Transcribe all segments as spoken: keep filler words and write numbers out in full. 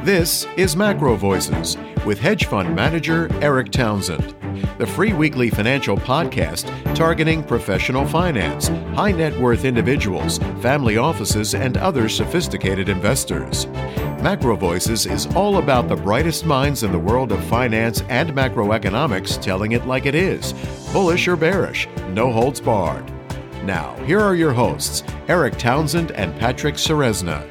This is Macro Voices with hedge fund manager Eric Townsend, the free weekly financial podcast targeting professional finance, high net worth individuals, family offices, and other sophisticated investors. Macro Voices is all about the brightest minds in the world of finance and macroeconomics telling it like it is, bullish or bearish, no holds barred. Now, here are your hosts, Eric Townsend and Patrick Ceresna.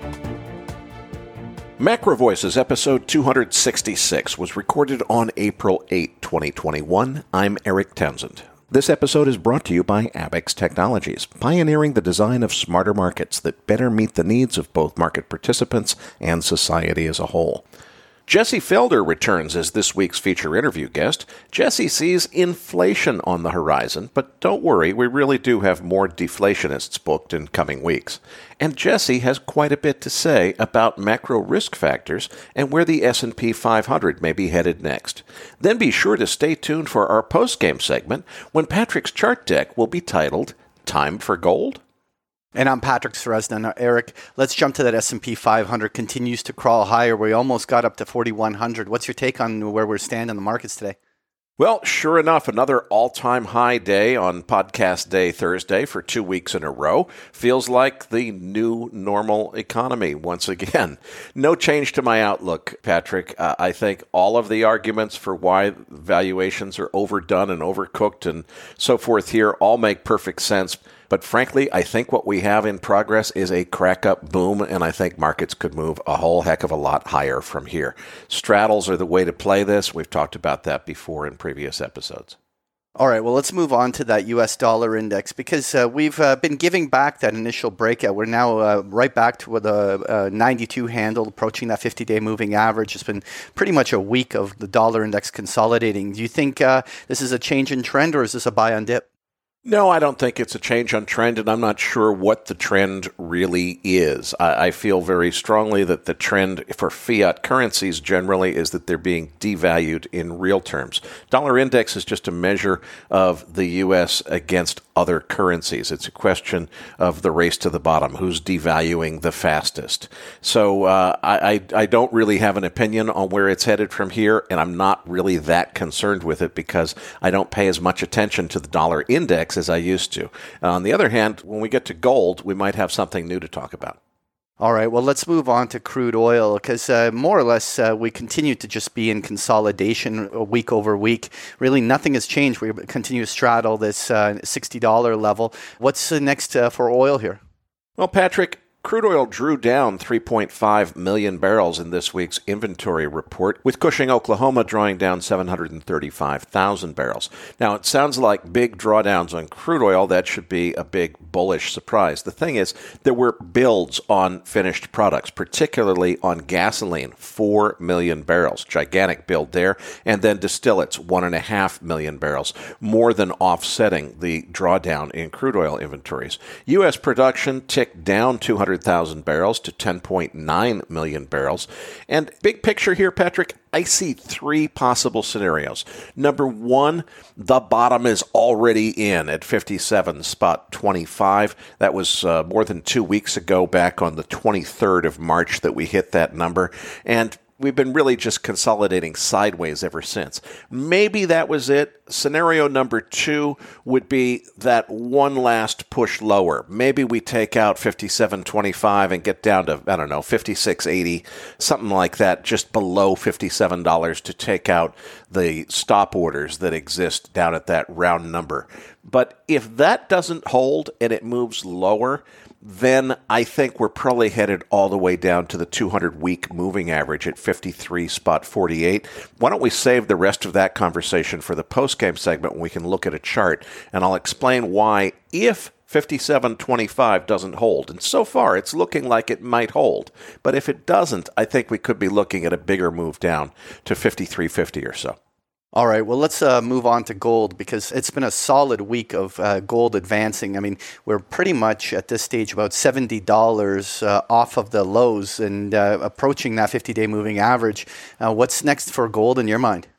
Macro Voices episode two hundred sixty-six was recorded on April eighth, twenty twenty-one. I'm Eric Townsend. This episode is brought to you by Abaxx Technologies, pioneering the design of smarter markets that better meet the needs of both market participants and society as a whole. Jesse Felder returns as this week's feature interview guest. Jesse sees inflation on the horizon, but don't worry, we really do have more deflationists booked in coming weeks. And Jesse has quite a bit to say about macro risk factors and where the S and P five hundred may be headed next. Then be sure to stay tuned for our post-game segment when Patrick's chart deck will be titled, Time for Gold? And I'm Patrick Ceresna. Now, Eric, let's jump to that S and P five hundred. Continues to crawl higher. We almost got up to forty-one hundred. What's your take on where we're standing in the markets today? Well, sure enough, another all-time high day on Podcast Day Thursday for two weeks in a row. Feels like the new normal economy once again. No change to my outlook, Patrick. Uh, I think all of the arguments for why valuations are overdone and overcooked and so forth here all make perfect sense. But frankly, I think what we have in progress is a crack-up boom, and I think markets could move a whole heck of a lot higher from here. Straddles are the way to play this. We've talked about that before in previous episodes. All right, well, let's move on to that U S dollar index because uh, we've uh, been giving back that initial breakout. We're now uh, right back to the uh, ninety-two handle, approaching that fifty-day moving average. It's been pretty much a week of the dollar index consolidating. Do you think uh, this is a change in trend, or is this a buy on dip? No, I don't think it's a change on trend, and I'm not sure what the trend really is. I, I feel very strongly that the trend for fiat currencies generally is that they're being devalued in real terms. Dollar index is just a measure of the U S against other currencies. It's a question of the race to the bottom, who's devaluing the fastest. So uh, I, I, I don't really have an opinion on where it's headed from here, and I'm not really that concerned with it because I don't pay as much attention to the dollar index as I used to. On the other hand, when we get to gold, we might have something new to talk about. All right, well, let's move on to crude oil because uh, more or less uh, we continue to just be in consolidation week over week. Really, nothing has changed. We continue to straddle this uh, sixty dollars level. What's uh, next uh, for oil here? Well, Patrick, crude oil drew down three point five million barrels in this week's inventory report, with Cushing, Oklahoma drawing down seven hundred thirty-five thousand barrels. Now, it sounds like big drawdowns on crude oil. That should be a big bullish surprise. The thing is, there were builds on finished products, particularly on gasoline, four million barrels. Gigantic build there. And then distillates, one point five million barrels, more than offsetting the drawdown in crude oil inventories. U S production ticked down two hundred thousand barrels to ten point nine million barrels. And big picture here, Patrick, I see three possible scenarios. Number one, the bottom is already in at fifty-seven twenty-five. That was uh, more than two weeks ago, back on the twenty-third of March, that we hit that number. And we've been really just consolidating sideways ever since. Maybe that was it. Scenario number two would be that one last push lower. Maybe we take out fifty-seven twenty-five and get down to, I don't know, fifty-six eighty, something like that, just below fifty-seven dollars to take out the stop orders that exist down at that round number. But if that doesn't hold and it moves lower, then I think we're probably headed all the way down to the two hundred week moving average at fifty-three forty-eight. Why don't we save the rest of that conversation for the post-game segment when we can look at a chart, and I'll explain why, if fifty-seven twenty-five doesn't hold. And so far, it's looking like it might hold. But if it doesn't, I think we could be looking at a bigger move down to fifty-three fifty or so. All right, well, let's uh, move on to gold because it's been a solid week of uh, gold advancing. I mean, we're pretty much at this stage about seventy dollars uh, off of the lows and uh, approaching that fifty-day moving average. Uh, what's next for gold in your mind?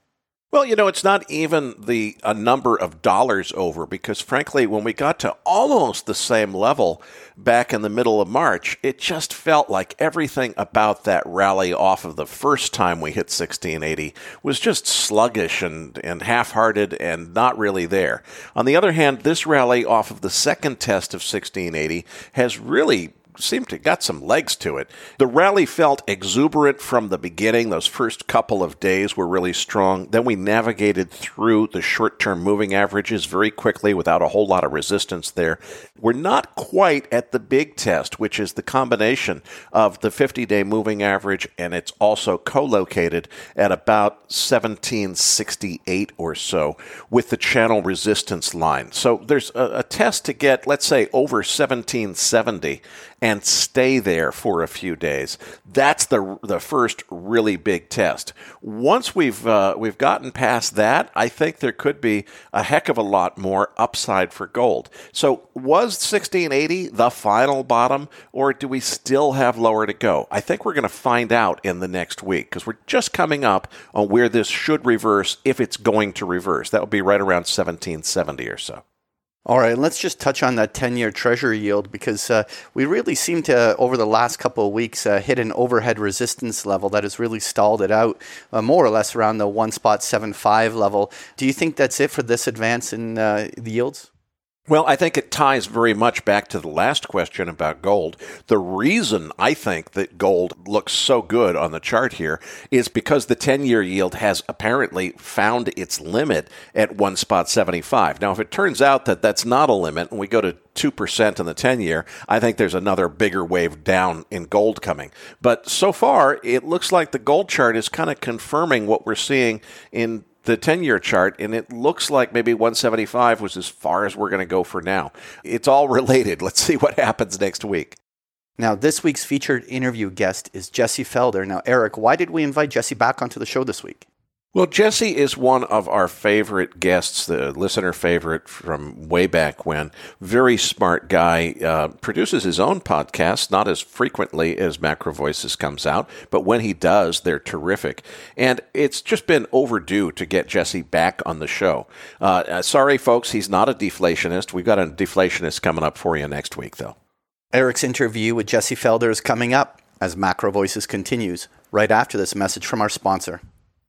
Well, you know, it's not even the a number of dollars over because, frankly, when we got to almost the same level back in the middle of March, it just felt like everything about that rally off of the first time we hit sixteen eighty was just sluggish and, and half-hearted and not really there. On the other hand, this rally off of the second test of sixteen eighty has really seemed to got some legs to it. The rally felt exuberant from the beginning. Those first couple of days were really strong. Then we navigated through the short-term moving averages very quickly without a whole lot of resistance there. We're not quite at the big test, which is the combination of the fifty-day moving average, and it's also co-located at about seventeen sixty-eight or so with the channel resistance line. So there's a, a test to get, let's say, over seventeen seventy and stay there for a few days. That's the the first really big test. Once we've uh, we've gotten past that, I think there could be a heck of a lot more upside for gold. So was sixteen eighty the final bottom, or do we still have lower to go? I think we're going to find out in the next week because we're just coming up on where this should reverse if it's going to reverse. That would be right around seventeen seventy or so. All right, let's just touch on that ten-year Treasury yield because uh, we really seem to, over the last couple of weeks, uh, hit an overhead resistance level that has really stalled it out uh, more or less around the one spot seven five level. Do you think that's it for this advance in uh, the yields? Well, I think it ties very much back to the last question about gold. The reason I think that gold looks so good on the chart here is because the ten-year yield has apparently found its limit at one spot seventy-five. Now, if it turns out that that's not a limit and we go to two percent in the ten-year, I think there's another bigger wave down in gold coming. But so far, it looks like the gold chart is kind of confirming what we're seeing in the ten-year chart, and it looks like maybe one seventy-five was as far as we're going to go for now. It's all related. Let's see what happens next week. Now, this week's featured interview guest is Jesse Felder. Now, Eric, why did we invite Jesse back onto the show this week? Well, Jesse is one of our favorite guests, the listener favorite from way back when. Very smart guy, uh, produces his own podcasts, not as frequently as Macro Voices comes out, but when he does, they're terrific. And it's just been overdue to get Jesse back on the show. Uh, uh, sorry, folks, he's not a deflationist. We've got a deflationist coming up for you next week, though. Eric's interview with Jesse Felder is coming up as Macro Voices continues, right after this message from our sponsor.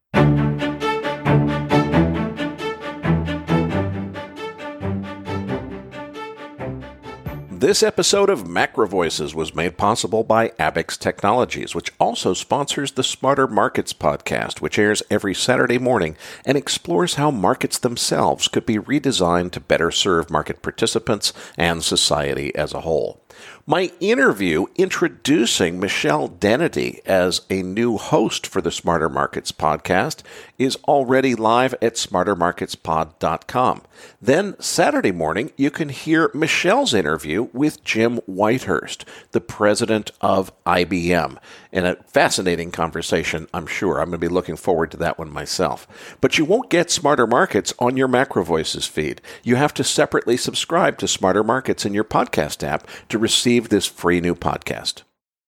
This episode of Macro Voices was made possible by Abaxx Technologies, which also sponsors the Smarter Markets podcast, which airs every Saturday morning and explores how markets themselves could be redesigned to better serve market participants and society as a whole. My interview introducing Michelle Dennedy as a new host for the Smarter Markets podcast is already live at smarter markets pod dot com. Then Saturday morning, you can hear Michelle's interview with Jim Whitehurst, the president of I B M. And a fascinating conversation, I'm sure. I'm going to be looking forward to that one myself. But you won't get Smarter Markets on your Macro Voices feed. You have to separately subscribe to Smarter Markets in your podcast app to receive this free new podcast.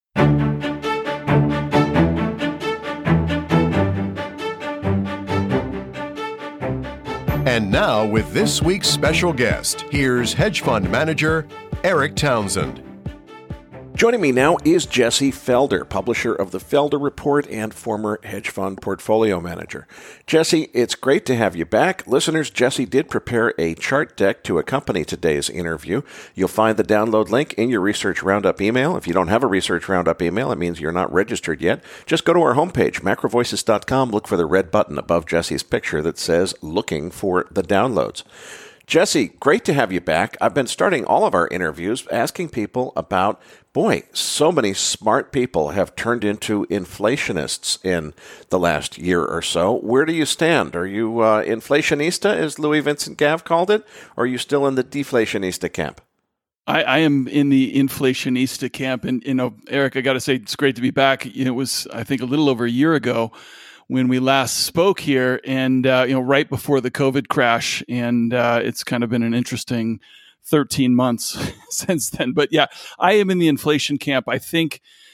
And now, with this week's special guest, here's hedge fund manager Eric Townsend. Joining me now is Jesse Felder, publisher of the Felder Report and former hedge fund portfolio manager. Jesse, it's great to have you back. Listeners, Jesse did prepare a chart deck to accompany today's interview. You'll find the download link in your Research Roundup email. If you don't have a Research Roundup email, it means you're not registered yet. Just go to our homepage, macro voices dot com, look for the red button above Jesse's picture that says looking for the downloads. Jesse, great to have you back. I've been starting all of our interviews asking people about, boy, so many smart people have turned into inflationists in the last year or so. Where do you stand? Are you uh, inflationista, as Louis Vincent Gav called it, or are you still in the deflationista camp? I, I am in the inflationista camp. And, you know, Eric, I got to say, it's great to be back. It was, I think, a little over a year ago when we last spoke here, and uh, you know, right before the COVID crash, and uh, it's kind of been an interesting thirteen months since then. But yeah, I am in the inflation camp. I think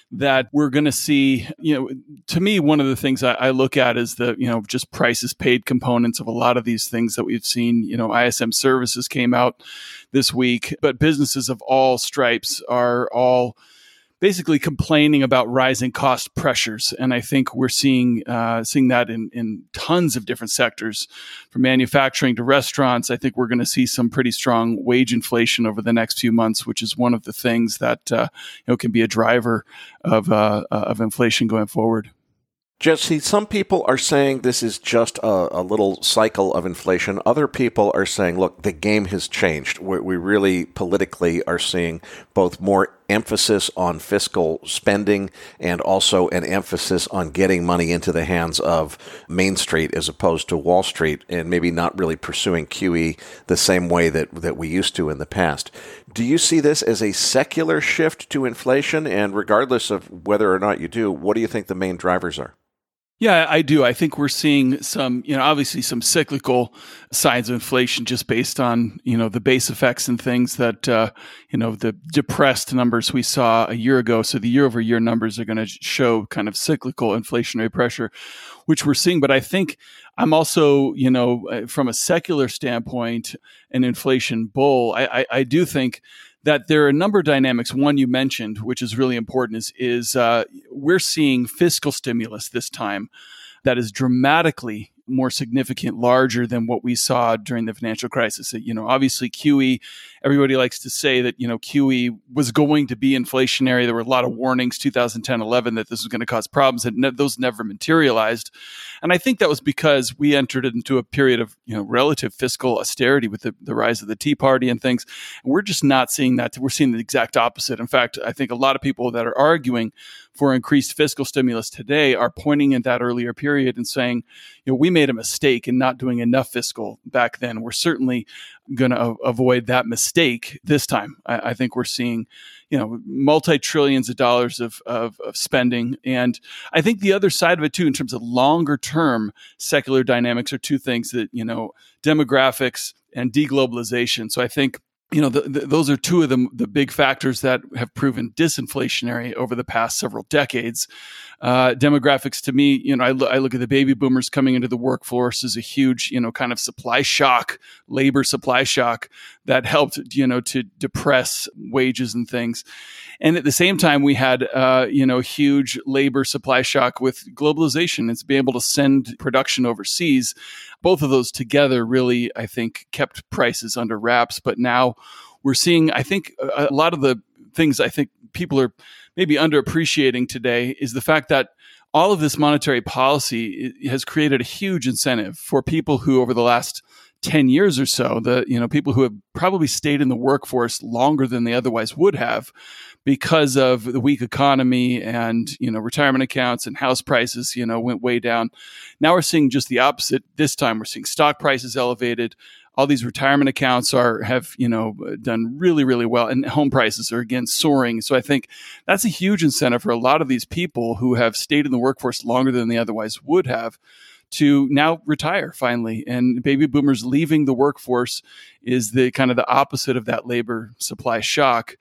that we're going to see, you know, to me, one of the things I, I look at is the, you know, just prices paid components of a lot of these things that we've seen. You know, I S M Services came out this week, but businesses of all stripes are all basically complaining about rising cost pressures. And I think we're seeing uh, seeing that in, in tons of different sectors, from manufacturing to restaurants. I think we're going to see some pretty strong wage inflation over the next few months, which is one of the things that uh, you know can be a driver of uh, of inflation going forward. Jesse, some people are saying this is just a, a little cycle of inflation. Other people are saying, look, the game has changed. We, we really politically are seeing both more emphasis on fiscal spending and also an emphasis on getting money into the hands of Main Street as opposed to Wall Street, and maybe not really pursuing Q E the same way that, that we used to in the past. Do you see this as a secular shift to inflation? And regardless of whether or not you do, what do you think the main drivers are? Yeah, I do. I think we're seeing some, you know, obviously some cyclical signs of inflation just based on, you know, the base effects and things that, uh, you know, the depressed numbers we saw a year ago. So the year over year numbers are going to show kind of cyclical inflationary pressure, which we're seeing. But I think I'm also, you know, from a secular standpoint, an inflation bull. I, I, I do think that there are a number of dynamics. One you mentioned, which is really important, is, is uh, we're seeing fiscal stimulus this time that is dramatically more significant, larger than what we saw during the financial crisis. You know, obviously Q E, everybody likes to say that, you know, Q E was going to be inflationary. There were a lot of warnings, two thousand ten, eleven, that this was going to cause problems, and ne- those never materialized. And I think that was because we entered into a period of, you know, relative fiscal austerity with the, the rise of the Tea Party and things. And we're just not seeing that. We're seeing the exact opposite. In fact, I think a lot of people that are arguing for increased fiscal stimulus today are pointing at that earlier period and saying, you know, we made a mistake in not doing enough fiscal back then. We're certainly going to a- avoid that mistake this time. I, I think we're seeing, you know, multi-trillions of dollars of, of, of spending. And I think the other side of it too, in terms of longer term secular dynamics, are two things that, you know, demographics and deglobalization. So I think, you know, the, the, those are two of the, the big factors that have proven disinflationary over the past several decades. Uh, demographics, to me, you know, I, lo- I look at the baby boomers coming into the workforce as a huge, you know, kind of supply shock, labor supply shock that helped, you know, to depress wages and things. And at the same time, we had, uh, you know, huge labor supply shock with globalization. It's being able to send production overseas. Both of those together really, I think, kept prices under wraps. But now we're seeing, I think, a, a lot of the things I think people are maybe underappreciating today is the fact that all of this monetary policy has created a huge incentive for people who, over the last ten years or so, the you know people who have probably stayed in the workforce longer than they otherwise would have, because of the weak economy and, you know, retirement accounts and house prices, you know, went way down. Now we're seeing just the opposite. This time we're seeing stock prices elevated. All these retirement accounts are have, you know, done really, really well, and home prices are again soaring. So I think that's a huge incentive for a lot of these people who have stayed in the workforce longer than they otherwise would have to now retire finally. And baby boomers leaving the workforce is the kind of the opposite of that labor supply shock.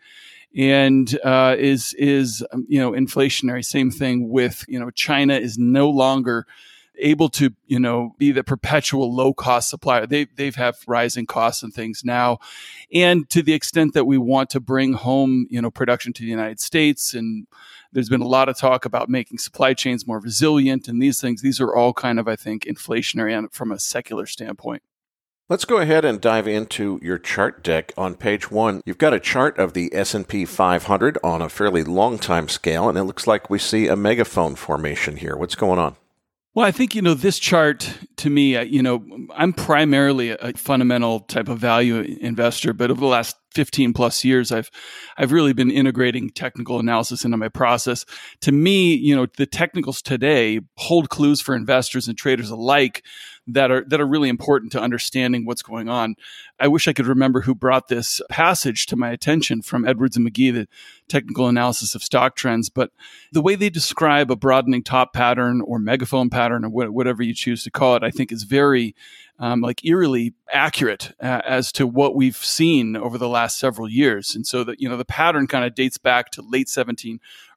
And uh, is is um, you know inflationary. Same thing with, you know, China is no longer able to, you know, be the perpetual low cost supplier. They they've have rising costs and things now, and to the extent that we want to bring home, you know, production to the United States, and there's been a lot of talk about making supply chains more resilient and these things. These are all kind of, I think, inflationary from a secular standpoint. Let's go ahead and dive into your chart deck. On page one, you've got a chart of the S and P five hundred on a fairly long time scale, and it looks like we see a megaphone formation here. What's going on? Well, I think, you know, this chart, to me, you know, I'm primarily a fundamental type of value investor, but over the last fifteen plus years, I've I've really been integrating technical analysis into my process. To me, you know, the technicals today hold clues for investors and traders alike that are that are really important to understanding what's going on. I wish I could remember who brought this passage to my attention from Edwards and McGee, the technical analysis of stock trends. But the way they describe a broadening top pattern or megaphone pattern or wh- whatever you choose to call it, I think is very um, like eerily accurate uh, as to what we've seen over the last several years. And so that, you know, the pattern kind of dates back to late seventeen,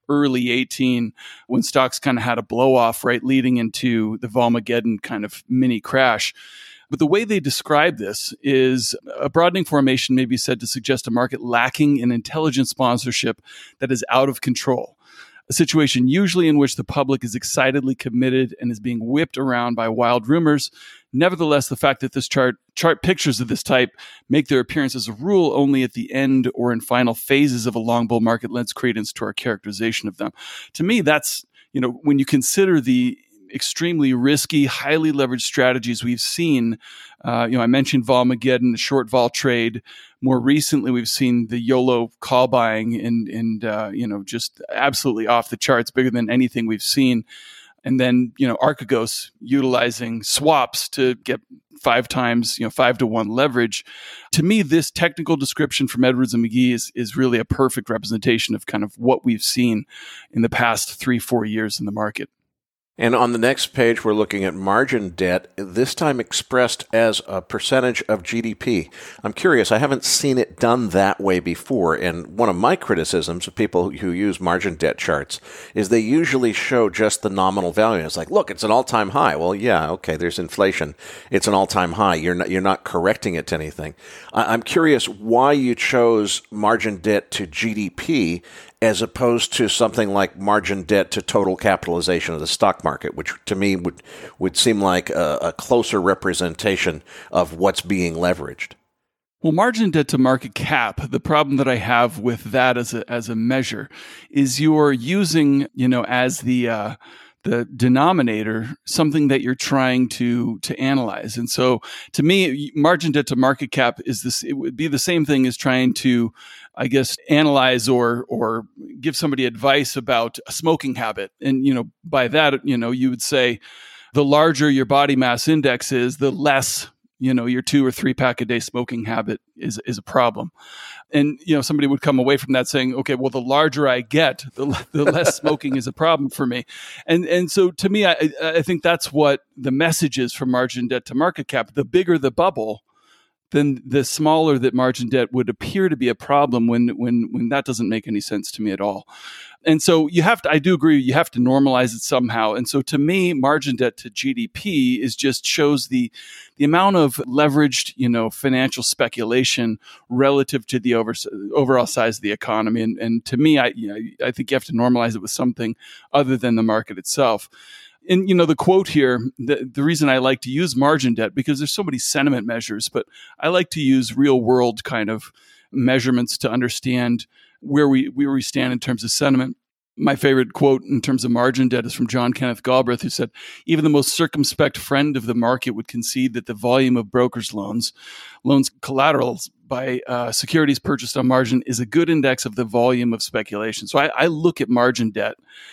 early eighteen when stocks kind of had a blow off, right, leading into the Volmageddon kind of mini crash. But the way they describe this is a broadening formation may be said to suggest a market lacking in intelligent sponsorship that is out of control. A situation usually in which the public is excitedly committed and is being whipped around by wild rumors. Nevertheless, the fact that this chart chart pictures of this type make their appearance as a rule only at the end or in final phases of a long bull market lends credence to our characterization of them. To me, that's, you know, when you consider the extremely risky, highly leveraged strategies we've seen. Uh, you know, I mentioned Volmageddon, the short vol trade. More recently, we've seen the YOLO call buying and, and uh, you know, just absolutely off the charts, bigger than anything we've seen. And then, you know, Archegos utilizing swaps to get five times, you know, five to one leverage. To me, this technical description from Edwards and McGee is, is really a perfect representation of kind of what we've seen in the past three, four years in the market. And on the next page, we're looking at margin debt, this time expressed as a percentage of G D P. I'm curious, I haven't seen it done that way before. And one of my criticisms of people who use margin debt charts is they usually show just the nominal value. It's like, look, it's an all-time high. Well, yeah, okay, there's inflation. It's an all-time high. You're not, you're not correcting it to anything. I'm curious why you chose margin debt to G D P as opposed to something like margin debt to total capitalization of the stock market, which to me would would seem like a, a closer representation of what's being leveraged. Well, margin debt to market cap, the problem that I have with that as a as a measure is you're using, you know, as the uh, the denominator, something that you're trying to to analyze. And so to me, margin debt to market cap is this, it would be the same thing as trying to, I guess, analyze or or give somebody advice about a smoking habit. And, you know, by that, you know, you would say the larger your body mass index is, the less, you know, your two or three pack a day smoking habit is is a problem. And, you know, somebody would come away from that saying, okay, well, the larger I get, the, the less smoking is a problem for me. And and so to me, I, I think that's what the message is from margin debt to market cap. The bigger the bubble, then the smaller that margin debt would appear to be a problem when when when that doesn't make any sense to me at all. And so you have to, I do agree, you have to normalize it somehow. And so to me, margin debt to G D P is just shows the the amount of leveraged, you know, financial speculation relative to the over, overall size of the economy. And, and to me, I you know, I think you have to normalize it with something other than the market itself. And, you know, the quote here, the, the reason I like to use margin debt, because there's so many sentiment measures, but I like to use real world kind of measurements to understand where we, where we stand in terms of sentiment. My favorite quote in terms of margin debt is from John Kenneth Galbraith, who said, even the most circumspect friend of the market would concede that the volume of brokers' loans, loans collaterals by uh, securities purchased on margin is a good index of the volume of speculation. So I, I look at margin debt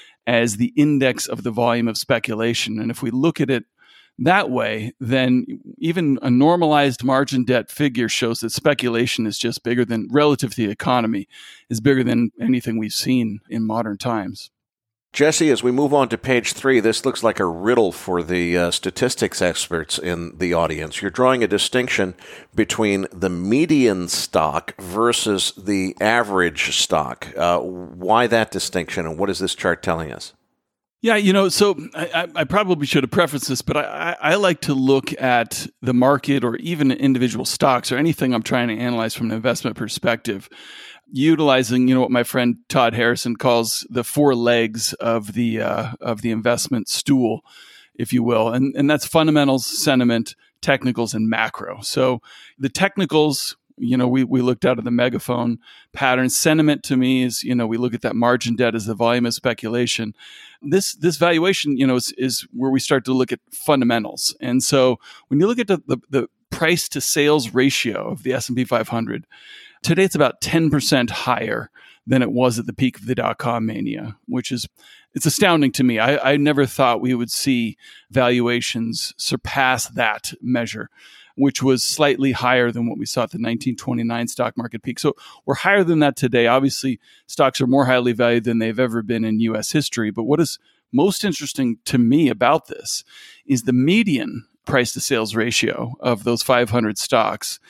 as the index of the volume of speculation. And if we look at it that way, then even a normalized margin debt figure shows that speculation is just bigger than, relative to the economy, is bigger than anything we've seen in modern times. Jesse, as we move on to page three, this looks like a riddle for the uh, statistics experts in the audience. You're drawing a distinction between the median stock versus the average stock. Uh, why that distinction, and what is this chart telling us? Yeah, you know, so I, I probably should have prefaced this, but I, I like to look at the market or even individual stocks or anything I'm trying to analyze from an investment perspective, utilizing, you know, what my friend Todd Harrison calls the four legs of the uh, of the investment stool, if you will, and and that's fundamentals, sentiment, technicals, and macro. So the technicals, you know, we we looked out of the megaphone pattern. Sentiment to me is, you know, we look at that margin debt as the volume of speculation. This this valuation, you know, is, is where we start to look at fundamentals. And so when you look at the, the, the price to sales ratio of the S and P five hundred, today it's about ten percent higher than it was at the peak of the dot-com mania, which is, it's astounding to me. I, I never thought we would see valuations surpass that measure, which was slightly higher than what we saw at the nineteen twenty-nine stock market peak. So we're higher than that today. Obviously, stocks are more highly valued than they've ever been in U S history. But what is most interesting to me about this is the median price to sales ratio of those five hundred stocks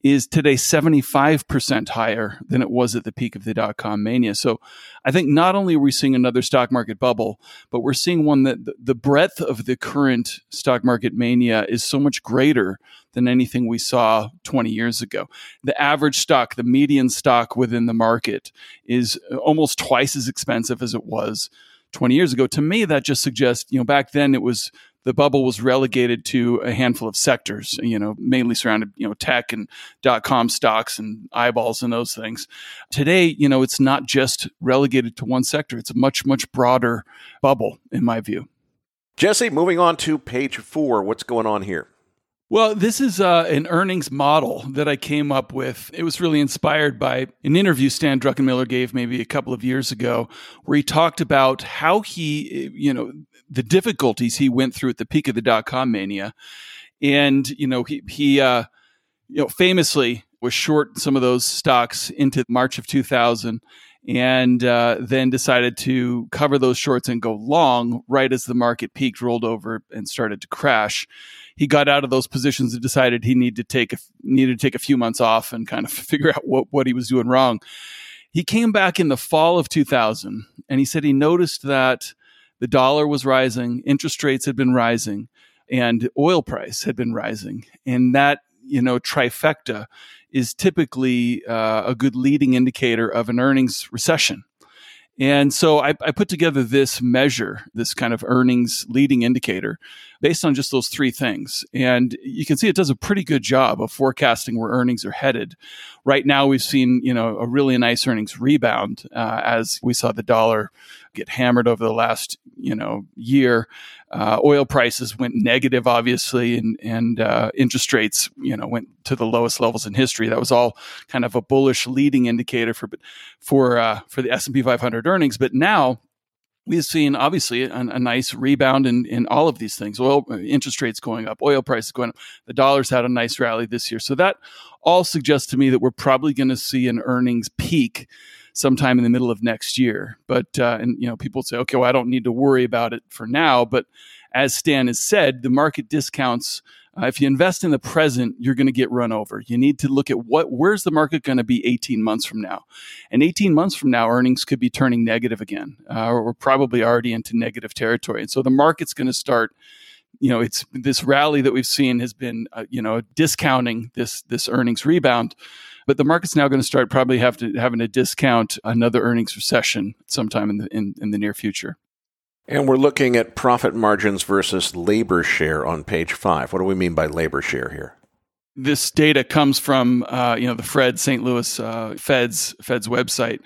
is today seventy-five percent higher than it was at the peak of the dot-com mania. So I think not only are we seeing another stock market bubble, but we're seeing one that the breadth of the current stock market mania is so much greater than anything we saw twenty years ago. The average stock, the median stock within the market, is almost twice as expensive as it was twenty years ago. To me, that just suggests, you know, back then it was the bubble was relegated to a handful of sectors, you know, mainly surrounded, you know, tech and dot-com stocks and eyeballs and those things. Today, you know, it's not just relegated to one sector. It's a much, much broader bubble, in my view. Jesse, moving on to page four. What's going on here? Well, this is uh, an earnings model that I came up with. It was really inspired by an interview Stan Druckenmiller gave maybe a couple of years ago, where he talked about how he, you know, the difficulties he went through at the peak of the dot-com mania. And, you know, he, he uh, you know, famously was short some of those stocks into March of two thousand, and uh, then decided to cover those shorts and go long right as the market peaked, rolled over, and started to crash. He got out of those positions and decided he needed to take a, needed to take a few months off and kind of figure out what, what he was doing wrong. He came back in the fall of two thousand, and he said he noticed that the dollar was rising, interest rates had been rising, and oil price had been rising. And that, you know, trifecta is typically uh, a good leading indicator of an earnings recession. And so I, I put together this measure, this kind of earnings leading indicator, based on just those three things. And you can see it does a pretty good job of forecasting where earnings are headed. Right now, we've seen, you know, a really nice earnings rebound uh, as we saw the dollar get hammered over the last, you know, year. Uh, oil prices went negative, obviously, and and uh, interest rates, you know, went to the lowest levels in history. That was all kind of a bullish leading indicator for for uh, for the S and P five hundred earnings. But now we've seen obviously a, a nice rebound in, in all of these things. Oil interest rates going up, oil prices going up. The dollar's had a nice rally this year, so that all suggests to me that we're probably going to see an earnings peak sometime in the middle of next year. But, uh, and, you know, people say, okay, well, I don't need to worry about it for now. But as Stan has said, the market discounts, uh, if you invest in the present, you're going to get run over. You need to look at what, where's the market going to be eighteen months from now? And eighteen months from now, earnings could be turning negative again, uh, or we're probably already into negative territory. And so the market's going to start, you know, it's this rally that we've seen has been, uh, you know, discounting this, this earnings rebound. But the market's now going to start probably have to having to discount another earnings recession sometime in the in, in the near future. And we're looking at profit margins versus labor share on page five. What do we mean by labor share here? This data comes from uh, you know the Fred Saint Louis uh, Fed's Fed's website,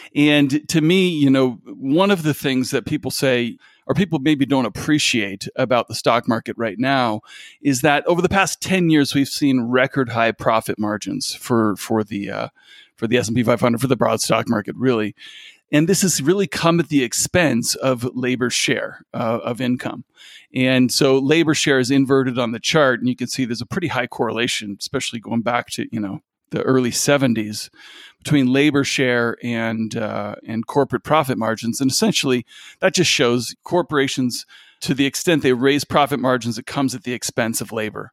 and to me, you know, one of the things that people say, or people maybe don't appreciate about the stock market right now, is that over the past ten years, we've seen record high profit margins for for the uh, for the S and P five hundred, for the broad stock market, really. And this has really come at the expense of labor share uh, of income. And so labor share is inverted on the chart, and you can see there's a pretty high correlation, especially going back to, you know, the early seventies, between labor share and uh, and corporate profit margins. And essentially, that just shows corporations, to the extent they raise profit margins, it comes at the expense of labor.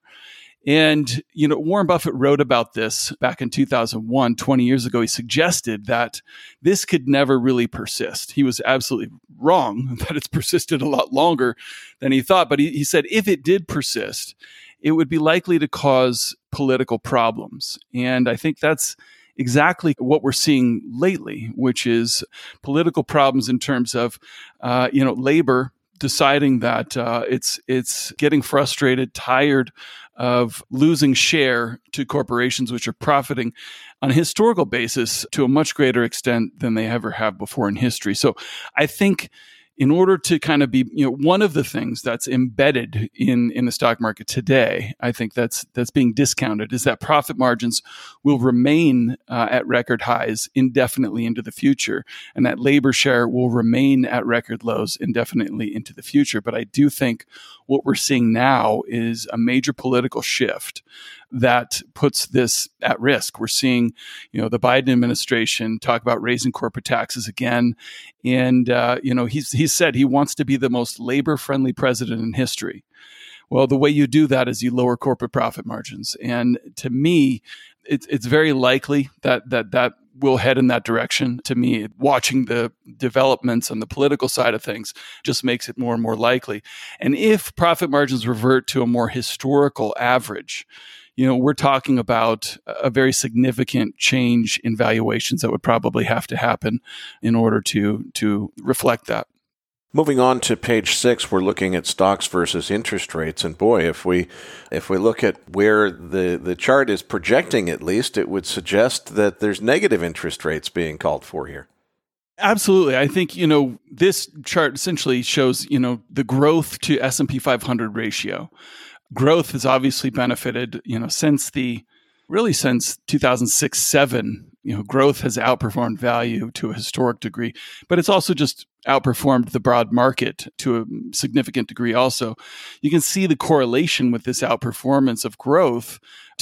And, you know, Warren Buffett wrote about this back in two thousand one, twenty years ago. He suggested that this could never really persist. He was absolutely wrong that it's persisted a lot longer than he thought. But he, he said if it did persist, it would be likely to cause political problems. And I think that's exactly what we're seeing lately, which is political problems in terms of, uh, you know, labor deciding that uh, it's it's getting frustrated, tired of losing share to corporations which are profiting on a historical basis to a much greater extent than they ever have before in history. So I think in order to kind of be, you know, one of the things that's embedded in, in the stock market today, I think that's that's being discounted, is that profit margins will remain uh, at record highs indefinitely into the future, and that labor share will remain at record lows indefinitely into the future. But I do think what we're seeing now is a major political shift that puts this at risk. We're seeing, you know, the Biden administration talk about raising corporate taxes again. And, uh, you know, he's, he's said he wants to be the most labor-friendly president in history. Well, the way you do that is you lower corporate profit margins. And to me, it's it's very likely that that that will head in that direction. To me, watching the developments on the political side of things just makes it more and more likely. And if profit margins revert to a more historical average, you know, we're talking about a very significant change in valuations that would probably have to happen in order to to reflect that. Moving on to page six, we're looking at stocks versus interest rates. And boy, if we if we look at where the, the chart is projecting, at least, it would suggest that there's negative interest rates being called for here. Absolutely. I think, you know, this chart essentially shows, you know, the growth to S and P five hundred ratio. Growth has obviously benefited, you know, since the, really since two thousand six, seven, you know, growth has outperformed value to a historic degree, but it's also just outperformed the broad market to a significant degree also. You can see the correlation with this outperformance of growth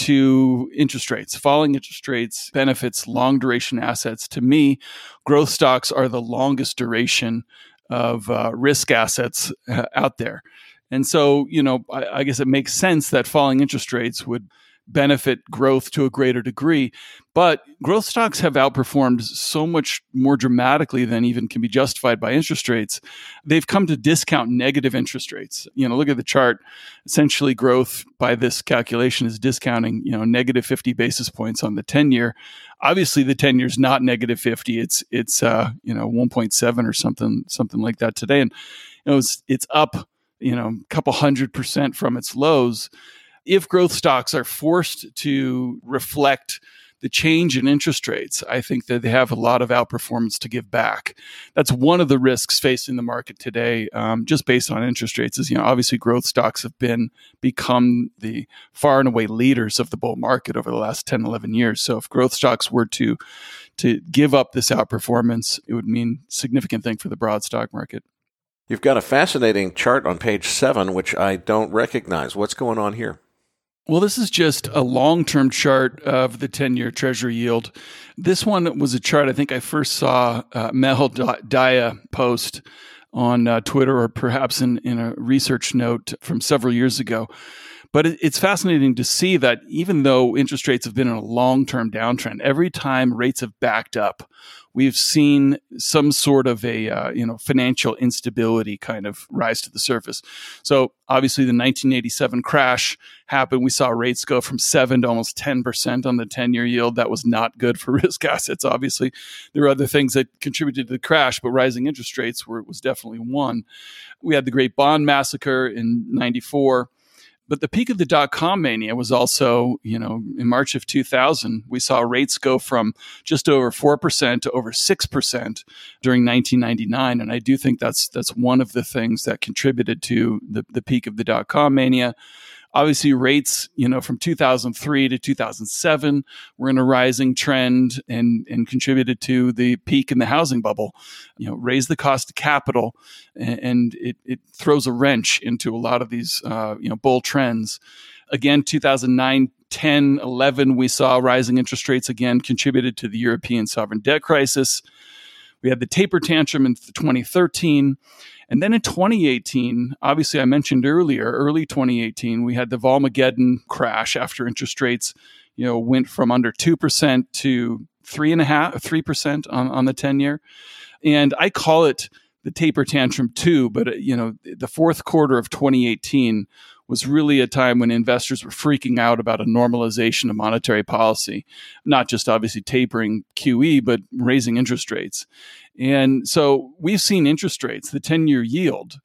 to interest rates. Falling interest rates benefits long duration assets. To me, growth stocks are the longest duration of uh, risk assets uh, out there. And so, you know, I, I guess it makes sense that falling interest rates would benefit growth to a greater degree. But growth stocks have outperformed so much more dramatically than even can be justified by interest rates. They've come to discount negative interest rates. You know, look at the chart. Essentially, growth by this calculation is discounting, you know, negative fifty basis points on the ten-year. Obviously, the ten-year is not negative fifty. It's it's uh, you know, one point seven or something something like that today, and you know, it's it's up, you know, a couple hundred percent from its lows. If growth stocks are forced to reflect the change in interest rates, I think that they have a lot of outperformance to give back. That's one of the risks facing the market today, um, just based on interest rates. Is, you know, obviously growth stocks have been become the far and away leaders of the bull market over the last ten, eleven years. So if growth stocks were to to give up this outperformance, it would mean a significant thing for the broad stock market. You've got a fascinating chart on page seven, which I don't recognize. What's going on here? Well, this is just a long-term chart of the ten-year Treasury yield. This one was a chart I think I first saw uh, Mehul Daya post on uh, Twitter, or perhaps in, in a research note from several years ago. But it, it's fascinating to see that even though interest rates have been in a long-term downtrend, every time rates have backed up, we've seen some sort of a uh, you know financial instability kind of rise to the surface. So obviously the nineteen eighty-seven crash happened. We saw rates go from seven to almost ten percent on the ten-year yield. That was not good for risk assets. Obviously, there were other things that contributed to the crash, but rising interest rates were was definitely one. We had the Great Bond Massacre in ninety-four. But the peak of the dot-com mania was also, you know, in March of two thousand, we saw rates go from just over four percent to over six percent during nineteen ninety-nine. And I do think that's that's one of the things that contributed to the, the peak of the dot-com mania. Obviously, rates, you know, from two thousand three to two thousand seven were in a rising trend and, and contributed to the peak in the housing bubble. You know, raised the cost of capital, and, and it, it throws a wrench into a lot of these, uh, you know, bull trends. Again, two thousand nine, ten, eleven, we saw rising interest rates again contributed to the European sovereign debt crisis. We had the taper tantrum in twenty thirteen. And then in twenty eighteen, obviously I mentioned earlier, early twenty eighteen, we had the Volmageddon crash after interest rates, you know, went from under two percent to three and a half, three percent on, on the ten year. And I call it the taper tantrum too, but you know, the fourth quarter of twenty eighteen was really a time when investors were freaking out about a normalization of monetary policy, not just obviously tapering Q E, but raising interest rates. And so we've seen interest rates, the ten-year yield,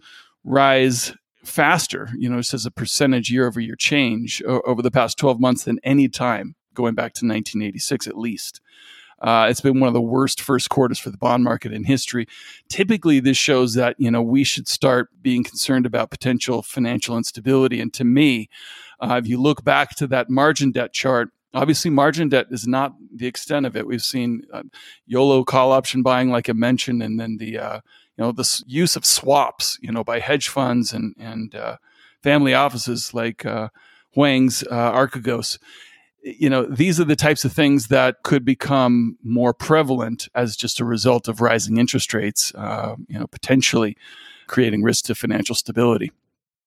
rise faster, you know, just as a percentage year-over-year change o- over the past twelve months than any time, going back to nineteen eighty-six at least. Uh, it's been one of the worst first quarters for the bond market in history. Typically, this shows that, you know, we should start being concerned about potential financial instability. And to me, uh, if you look back to that margin debt chart, obviously margin debt is not the extent of it. We've seen uh, YOLO call option buying, like I mentioned, and then the uh, you know the s- use of swaps, you know, by hedge funds and and uh, family offices like uh, Huang's uh, Archegos. You know, these are the types of things that could become more prevalent as just a result of rising interest rates, uh, you know, potentially creating risk to financial stability.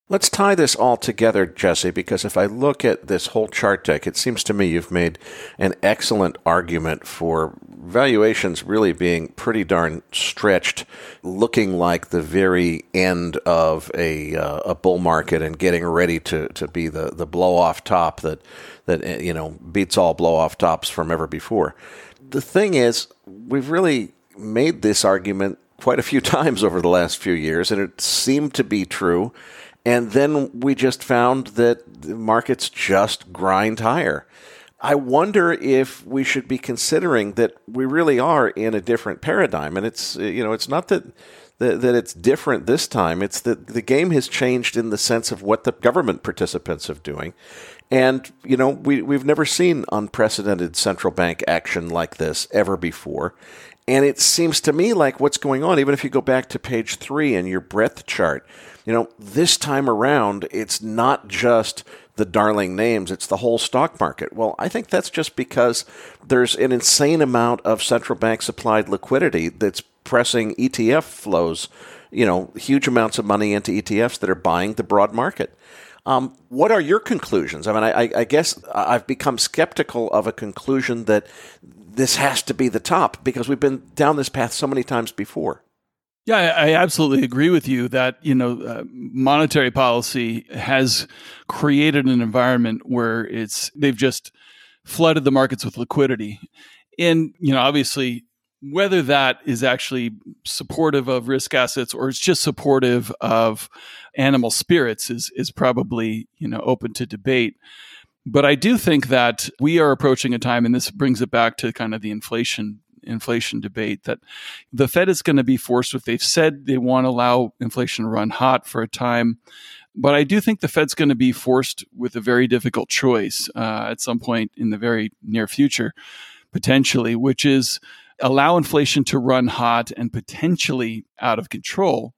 Let's tie this all together, Jesse, because if I look at this whole chart deck, it seems to me you've made an excellent argument for valuations really being pretty darn stretched, looking like the very end of a uh, a bull market and getting ready to, to be the, the blow-off top that, that you know beats all blow-off tops from ever before. The thing is, we've really made this argument quite a few times over the last few years, and it seemed to be true. And then we just found that the markets just grind higher. I wonder if we should be considering that we really are in a different paradigm. And it's, you know, it's not that that, that it's different this time. It's that the game has changed in the sense of what the government participants are doing. And, you know, we, we've never seen unprecedented central bank action like this ever before. And it seems to me like what's going on, even if you go back to page three in your breadth chart, you know, this time around, it's not just the darling names, it's the whole stock market. Well, I think that's just because there's an insane amount of central bank supplied liquidity that's pressing E T F flows, you know, huge amounts of money into E T Fs that are buying the broad market. Um, what are your conclusions? I mean, I, I guess I've become skeptical of a conclusion that this has to be the top because we've been down this path so many times before. Yeah, I absolutely agree with you that, you know, uh, monetary policy has created an environment where it's they've just flooded the markets with liquidity. And, you know, obviously, whether that is actually supportive of risk assets or it's just supportive of animal spirits is is probably, you know, open to debate. But I do think that we are approaching a time, and this brings it back to kind of the inflation inflation debate, that the Fed is going to be forced with, they've said they want to allow inflation to run hot for a time. But I do think the Fed's going to be forced with a very difficult choice uh, at some point in the very near future, potentially, which is allow inflation to run hot and potentially out of control,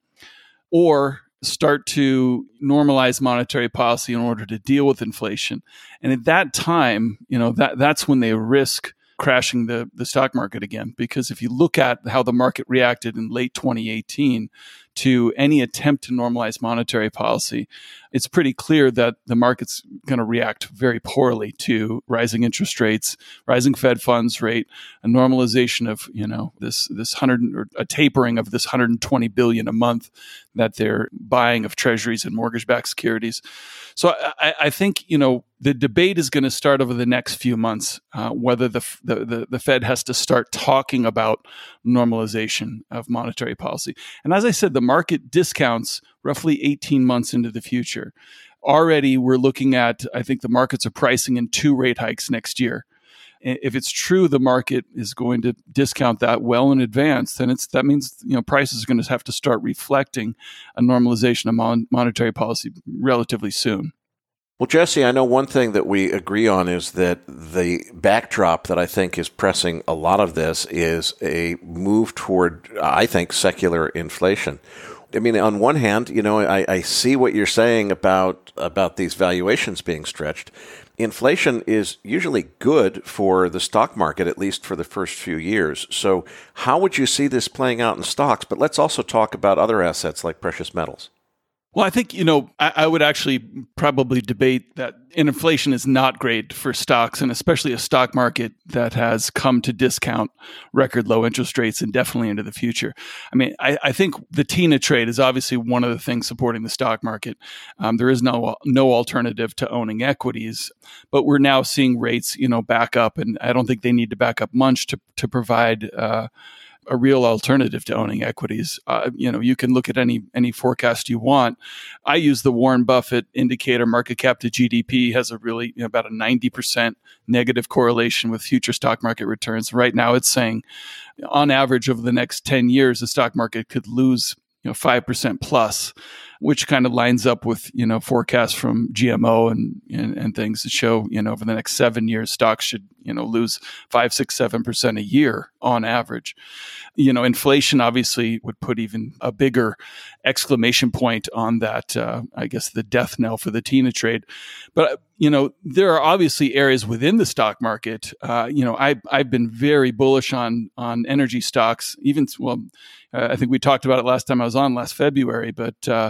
or start to normalize monetary policy in order to deal with inflation. And at that time, you know, that that's when they risk crashing the, the stock market again. Because if you look at how the market reacted in late twenty eighteen to any attempt to normalize monetary policy, it's pretty clear that the market's going to react very poorly to rising interest rates, rising Fed funds rate, a normalization of, you know, this this hundred or a tapering of this one hundred twenty billion a month that they're buying of treasuries and mortgage-backed securities. So I, I think, you know, the debate is going to start over the next few months, uh, whether the, the the the Fed has to start talking about normalization of monetary policy. And as I said, the market discounts roughly eighteen months into the future. Already, we're looking at, I think the markets are pricing in two rate hikes next year. If it's true the market is going to discount that well in advance, then it's that means, you know, prices are going to have to start reflecting a normalization of mon- monetary policy relatively soon. Well, Jesse, I know one thing that we agree on is that the backdrop that I think is pressing a lot of this is a move toward, I think, secular inflation. I mean, on one hand, you know, I, I see what you're saying about about these valuations being stretched. Inflation is usually good for the stock market, at least for the first few years. So how would you see this playing out in stocks? But let's also talk about other assets like precious metals. Well, I think, you know, I, I would actually probably debate that inflation is not great for stocks, and especially a stock market that has come to discount record low interest rates and definitely into the future. I mean, I, I think the TINA trade is obviously one of the things supporting the stock market. Um, there is no no alternative to owning equities, but we're now seeing rates, you know, back up, and I don't think they need to back up much to to provide uh, a real alternative to owning equities. Uh, you know, you can look at any any forecast you want. I use the Warren Buffett indicator, market cap to G D P has a really, you know, about a ninety percent negative correlation with future stock market returns. Right now, it's saying, on average, over the next ten years, the stock market could lose, you know, five percent plus, which kind of lines up with, you know, forecasts from G M O and, and and things that show, you know, over the next seven years, stocks should, you know, lose five, six, seven percent a year on average. You know, inflation obviously would put even a bigger exclamation point on that, uh, I guess, the death knell for the TINA trade. But, you know, there are obviously areas within the stock market. Uh, you know, I, I've been very bullish on on energy stocks, even, well, uh, I think we talked about it last time I was on last February, but, uh,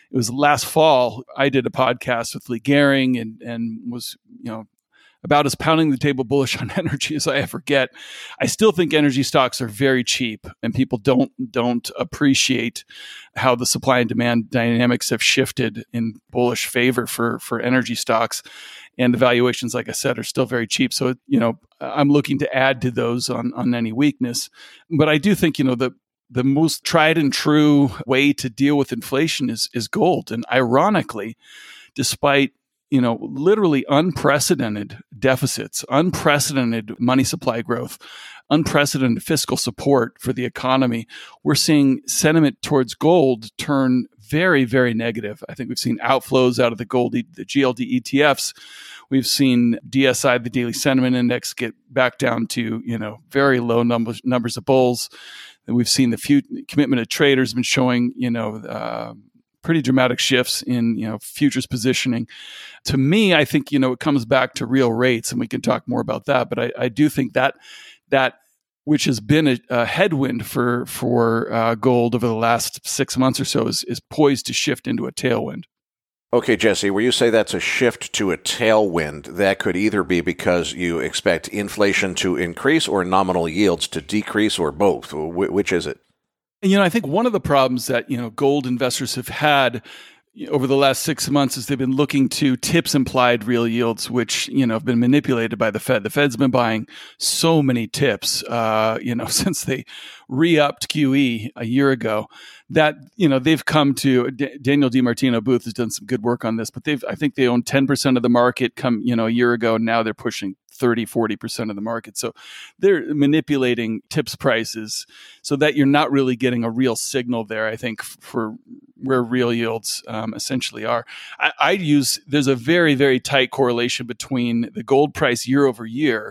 it was last fall, I did a podcast with Lee Gehring and, and was, you know, about as pounding the table bullish on energy as I ever get. I still think energy stocks are very cheap, and people don't don't appreciate how the supply and demand dynamics have shifted in bullish favor for for energy stocks. And the valuations, like I said, are still very cheap. So, you know, I'm looking to add to those on, on any weakness. But I do think, you know, the the most tried and true way to deal with inflation is is gold. And ironically, despite, you know, literally unprecedented deficits, unprecedented money supply growth, unprecedented fiscal support for the economy, we're seeing sentiment towards gold turn very, very negative. I think we've seen outflows out of the gold, the G L D E T Fs. We've seen D S I, the Daily Sentiment Index, get back down to, you know, very low numbers numbers of bulls. And we've seen the few, commitment of traders been showing, you know, uh, pretty dramatic shifts in, you know, futures positioning. To me, I think, you know, it comes back to real rates, and we can talk more about that. But I, I do think that that which has been a, a headwind for for uh, gold over the last six months or so, is, is poised to shift into a tailwind. Okay, Jesse, where you say that's a shift to a tailwind, that could either be because you expect inflation to increase or nominal yields to decrease, or both. Wh- which is it? And, you know, I think one of the problems that, you know, gold investors have had over the last six months is they've been looking to TIPS implied real yields, which, you know, have been manipulated by the Fed. The Fed's been buying so many TIPS, uh, you know, since they re-upped Q E a year ago, that, you know, they've come to, D- Daniel DiMartino Booth has done some good work on this, but they've, I think they own ten percent of the market come, you know, a year ago, and now they're pushing thirty, forty percent of the market. So they're manipulating TIPS prices so that you're not really getting a real signal there, I think, for where real yields um, essentially are. I, I use, there's a very, very tight correlation between the gold price year over year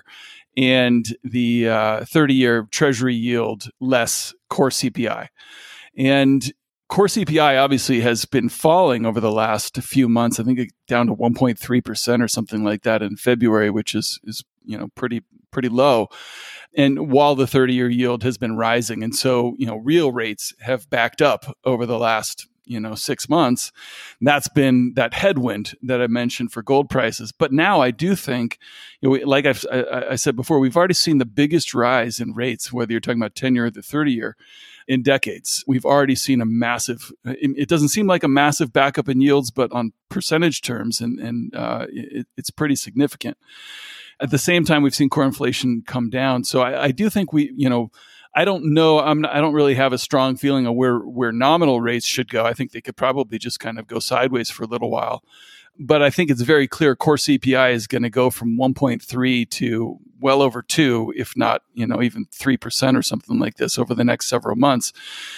and the uh, thirty-year Treasury yield less core C P I. And core C P I obviously has been falling over the last few months. I think it's down to one point three percent or something like that in February, which is, is you know, pretty pretty low. And while the thirty-year yield has been rising. And so, you know, real rates have backed up over the last, you know, six months. That's been that headwind that I mentioned for gold prices. But now I do think, you know, like I've, I, I said before, we've already seen the biggest rise in rates, whether you're talking about ten-year or the thirty-year, in decades. We've already seen a massive, it doesn't seem like a massive backup in yields, but on percentage terms, and, and uh, it, it's pretty significant. At the same time, we've seen core inflation come down. So I, I do think we, you know, I don't know, I'm, I don't really have a strong feeling of where, where nominal rates should go. I think they could probably just kind of go sideways for a little while. But I think it's very clear core C P I is going to go from one point three to well over two, if not, you know, even three percent or something like this over the next several months.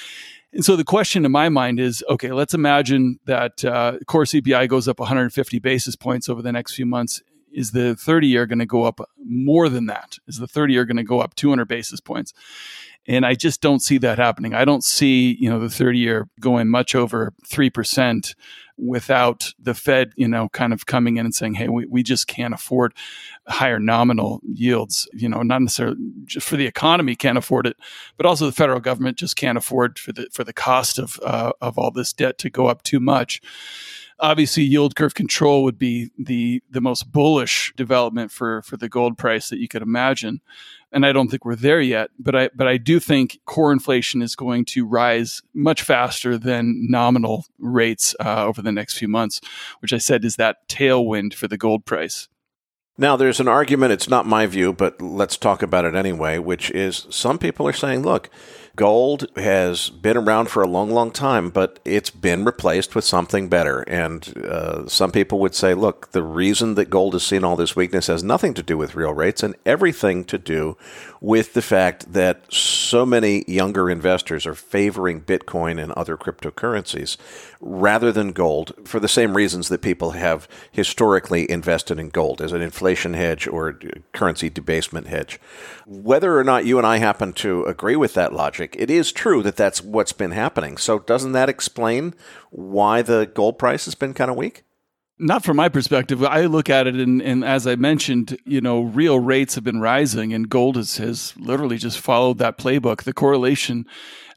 And so the question in my mind is, okay, let's imagine that uh, core C P I goes up one hundred fifty basis points over the next few months. Is the thirty-year going to go up more than that? Is the thirty-year going to go up two hundred basis points? And I just don't see that happening. I don't see, you know, the thirty-year going much over three percent without the Fed, you know, kind of coming in and saying, hey, we, we just can't afford higher nominal yields, you know, not necessarily just for the economy can't afford it, but also the federal government just can't afford for the for the cost of uh, of all this debt to go up too much. Obviously, yield curve control would be the the most bullish development for, for the gold price that you could imagine. And I don't think we're there yet, but I but I do think core inflation is going to rise much faster than nominal rates uh, over the next few months, which I said is that tailwind for the gold price. Now, there's an argument, it's not my view, but let's talk about it anyway, which is some people are saying, look, gold has been around for a long, long time, but it's been replaced with something better. And uh, some people would say, look, the reason that gold has seen all this weakness has nothing to do with real rates and everything to do with the fact that so many younger investors are favoring Bitcoin and other cryptocurrencies rather than gold for the same reasons that people have historically invested in gold as an inflation hedge or currency debasement hedge. Whether or not you and I happen to agree with that logic, it is true that that's what's been happening. So doesn't that explain why the gold price has been kind of weak? Not from my perspective. I look at it, and, and as I mentioned, you know, real rates have been rising, and gold has, has literally just followed that playbook. The correlation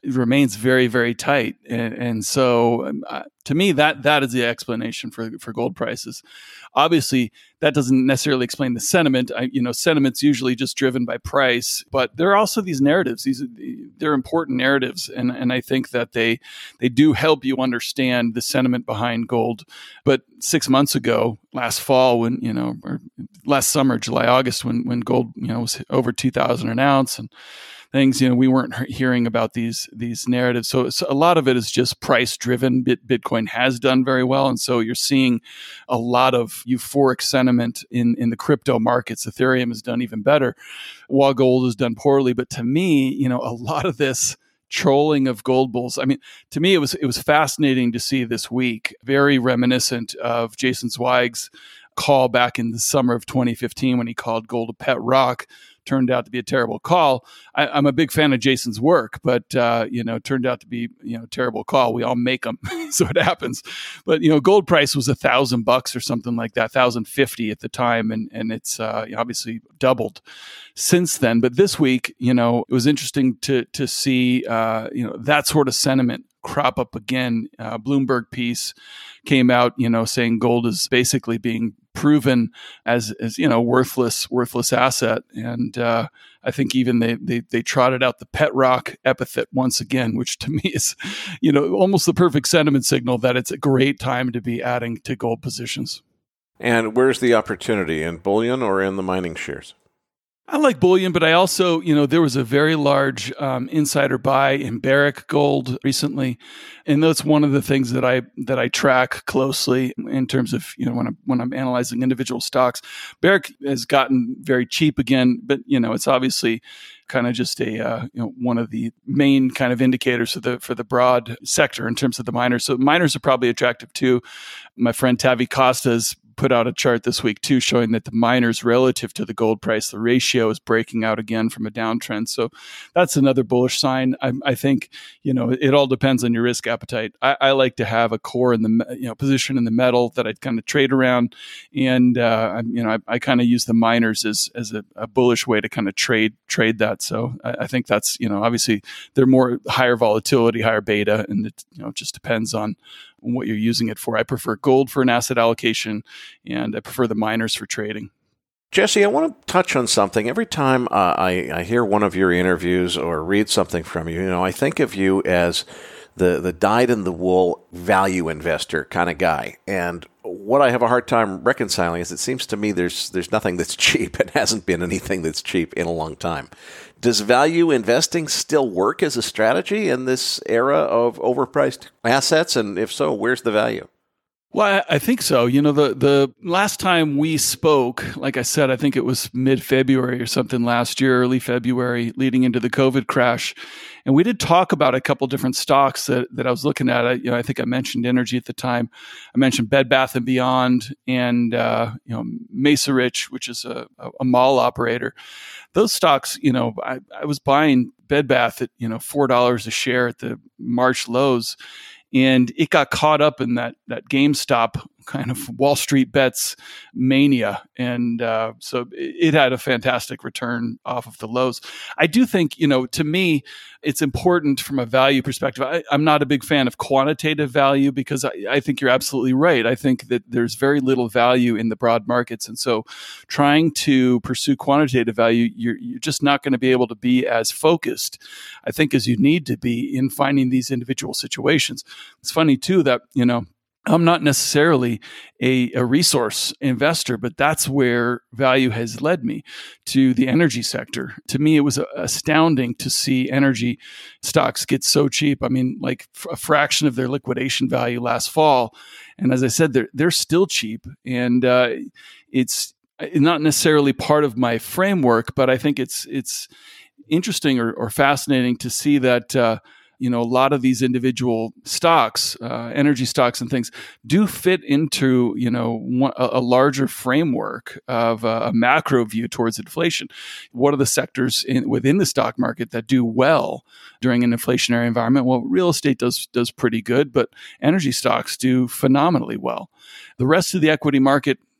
remains very, very tight. And, and so um, uh, to me, that that is the explanation for, for gold prices. Obviously, that doesn't necessarily explain the sentiment. I, you know, sentiment's usually just driven by price, but there are also these narratives. These they're important narratives, and and I think that they they do help you understand the sentiment behind gold. But six months ago, last fall, when you know, or last summer, July, August, when when gold you know was over two thousand an ounce and things, you know, we weren't hearing about these these narratives. So, so a lot of it is just price driven. Bit, Bitcoin has done very well, and so you're seeing a lot of euphoric sentiment in in the crypto markets. Ethereum has done even better, while gold has done poorly. But to me, you know, a lot of this trolling of gold bulls. I mean, to me, it was it was fascinating to see this week. Very reminiscent of Jason Zweig's call back in the summer of twenty fifteen when he called gold a pet rock. Turned out to be a terrible call. I, I'm a big fan of Jason's work, but uh, you know, turned out to be you know a terrible call. We all make them, so it happens. But you know, gold price was a thousand bucks or something like that, thousand fifty at the time, and and it's uh, obviously doubled since then. But this week, you know, it was interesting to to see uh, you know that sort of sentiment crop up again. Uh, Bloomberg piece came out, you know, saying gold is basically being proven as, as you know, worthless, worthless asset. And uh, I think even they, they they trotted out the pet rock epithet once again, which to me is, you know, almost the perfect sentiment signal that it's a great time to be adding to gold positions. And where's the opportunity, in bullion or in the mining shares? I like bullion, but I also, you know, there was a very large um, insider buy in Barrick Gold recently, and that's one of the things that I that I track closely in terms of, you know, when I'm when I'm analyzing individual stocks. Barrick has gotten very cheap again, but you know, it's obviously kind of just a uh, you know one of the main kind of indicators for the for the broad sector in terms of the miners. So miners are probably attractive too. My friend Tavi Costa's put out a chart this week too, showing that the miners relative to the gold price, the ratio is breaking out again from a downtrend. So that's another bullish sign. I, I think, you know, it all depends on your risk appetite. I, I like to have a core in the, you know, position in the metal that I kind of trade around. And, uh, you know, I, I kind of use the miners as, as a, a bullish way to kind of trade, trade that. So I, I think that's, you know, obviously they're more higher volatility, higher beta, and it, you know, it just depends on what you're using it for. I prefer gold for an asset allocation, and I prefer the miners for trading. Jesse, I want to touch on something. Every time uh, I, I hear one of your interviews or read something from you, you know, I think of you as the, the dyed-in-the-wool value investor kind of guy. And what I have a hard time reconciling is it seems to me there's there's nothing that's cheap and hasn't been anything that's cheap in a long time. Does value investing still work as a strategy in this era of overpriced assets? And if so, where's the value? Well, I think so. You know, the, the last time we spoke, like I said, I think it was mid-February or something last year, early February, leading into the COVID crash. And we did talk about a couple different stocks that, that I was looking at. I, you know, I think I mentioned energy at the time. I mentioned Bed Bath and Beyond and, uh, you know, Mesa Rich, which is a, a mall operator. Those stocks, you know, I, I was buying Bed Bath at, you know, four dollars a share at the March lows. And it got caught up in that that GameStop kind of Wall Street bets mania. And uh, so it had a fantastic return off of the lows. I do think, you know, to me, it's important from a value perspective. I, I'm not a big fan of quantitative value because I, I think you're absolutely right. I think that there's very little value in the broad markets. And so trying to pursue quantitative value, you're, you're just not going to be able to be as focused, I think, as you need to be in finding these individual situations. It's funny, too, that, you know, I'm not necessarily a, a resource investor, but that's where value has led me to the energy sector. To me, it was astounding to see energy stocks get so cheap. I mean, like a fraction of their liquidation value last fall. And as I said, they're, they're still cheap. And uh, it's not necessarily part of my framework, but I think it's it's interesting or, or fascinating to see that uh, you know, a lot of these individual stocks, uh, energy stocks and things do fit into, you know, one, a, a larger framework of uh, a macro view towards inflation. What are the sectors in, within the stock market that do well during an inflationary environment? Well, real estate does does pretty good, but energy stocks do phenomenally well. The rest of the equity market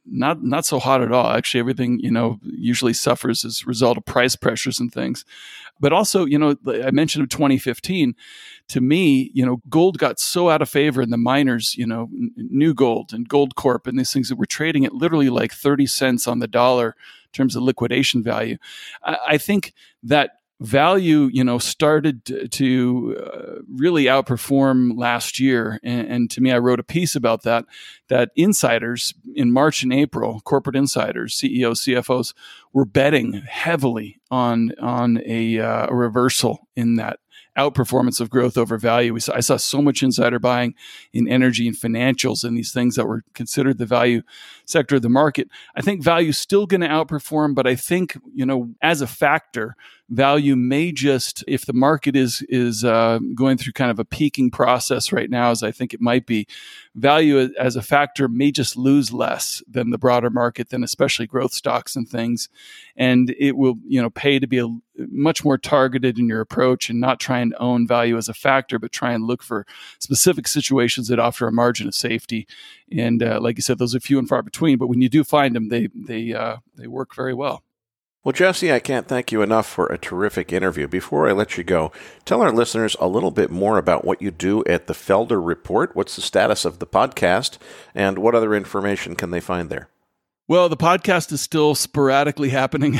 not not so hot at all. Actually, everything, you know, usually suffers as a result of price pressures and things. But also, you know, I mentioned twenty fifteen. To me, you know, gold got so out of favor in the miners, you know, New Gold and Goldcorp and these things that were trading at literally like thirty cents on the dollar in terms of liquidation value. I, I think that value, you know, started to, to uh, really outperform last year. And, and to me, I wrote a piece about that, that insiders in March and April, corporate insiders, C E Os, C F Os, were betting heavily on, on a, uh, a reversal in that outperformance of growth over value. We saw, I saw so much insider buying in energy and financials and these things that were considered the value sector of the market. I think value is still going to outperform, but I think, you know, as a factor, value may just, if the market is is uh, going through kind of a peaking process right now, as I think it might be, value as a factor may just lose less than the broader market, than especially growth stocks and things. And it will, you know, pay to be a, much more targeted in your approach and not try and own value as a factor, but try and look for specific situations that offer a margin of safety. And uh, like you said, those are few and far between, but when you do find them, they they uh, they work very well. Well, Jesse, I can't thank you enough for a terrific interview. Before I let you go, tell our listeners a little bit more about what you do at the Felder Report. What's the status of the podcast, and what other information can they find there? Well, the podcast is still sporadically happening.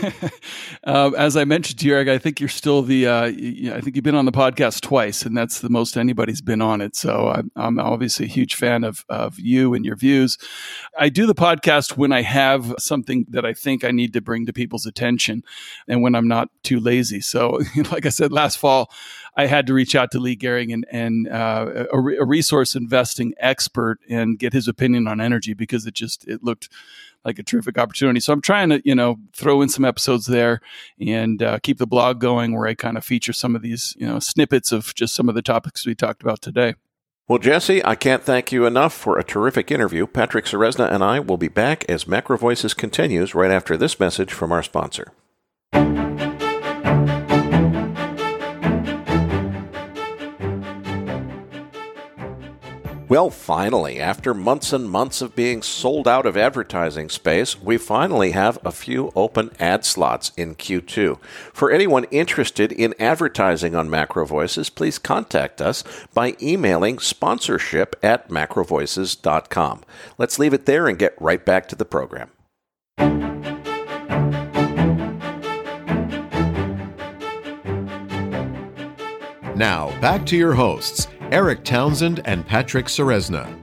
uh, as I mentioned to you, Eric, I think you're still the, uh, you, I think you've been on the podcast twice, and that's the most anybody's been on it. So I'm, I'm obviously a huge fan of, of you and your views. I do the podcast when I have something that I think I need to bring to people's attention and when I'm not too lazy. So like I said, last fall, I had to reach out to Lee Gehring and, and uh, a, a resource investing expert and get his opinion on energy, because it just, it looked like a terrific opportunity. So I'm trying to, you know, throw in some episodes there and uh, keep the blog going, where I kind of feature some of these, you know, snippets of just some of the topics we talked about today. Well, Jesse, I can't thank you enough for a terrific interview. Patrick Ceresna and I will be back as Macro Voices continues right after this message from our sponsor. Well, finally, after months and months of being sold out of advertising space, we finally have a few open ad slots in Q two. For anyone interested in advertising on Macro Voices, please contact us by emailing sponsorship at macro voices dot com. Let's leave it there and get right back to the program. Now, back to your hosts, Eric Townsend and Patrick Ceresna.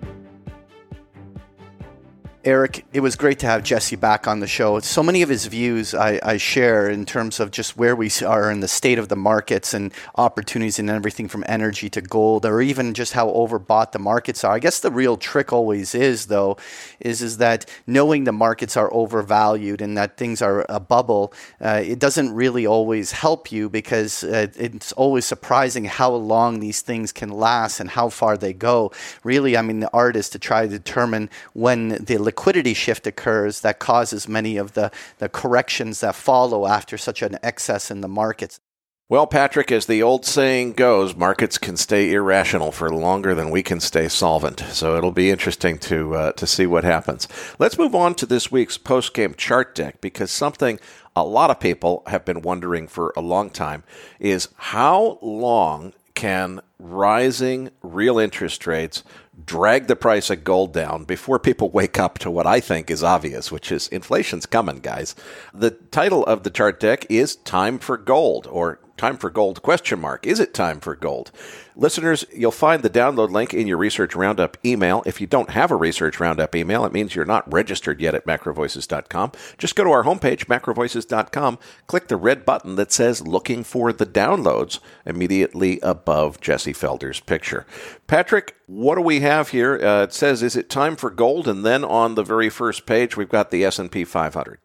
Eric, it was great to have Jesse back on the show. So many of his views I, I share in terms of just where we are in the state of the markets and opportunities in everything from energy to gold, or even just how overbought the markets are. I guess the real trick always is, though, is, is that knowing the markets are overvalued and that things are a bubble, uh, it doesn't really always help you, because uh, it's always surprising how long these things can last and how far they go. Really, I mean, the art is to try to determine when the liquidity shift occurs that causes many of the, the corrections that follow after such an excess in the markets. Well, Patrick, as the old saying goes, markets can stay irrational for longer than we can stay solvent. So it'll be interesting to uh, to see what happens. Let's move on to this week's post-game chart deck, because something a lot of people have been wondering for a long time is how long can rising real interest rates drag the price of gold down before people wake up to what I think is obvious, which is inflation's coming, guys. The title of the chart deck is Time for Gold, or Time for Gold question mark. Is it time for gold? Listeners, you'll find the download link in your Research Roundup email. If you don't have a Research Roundup email, it means you're not registered yet at macro voices dot com. Just go to our homepage, macro voices dot com, click the red button that says Looking for the Downloads immediately above Jesse Felder's picture. Patrick, what do we have here? Uh, it says, is it time for gold? And then on the very first page, we've got the S and P five hundred.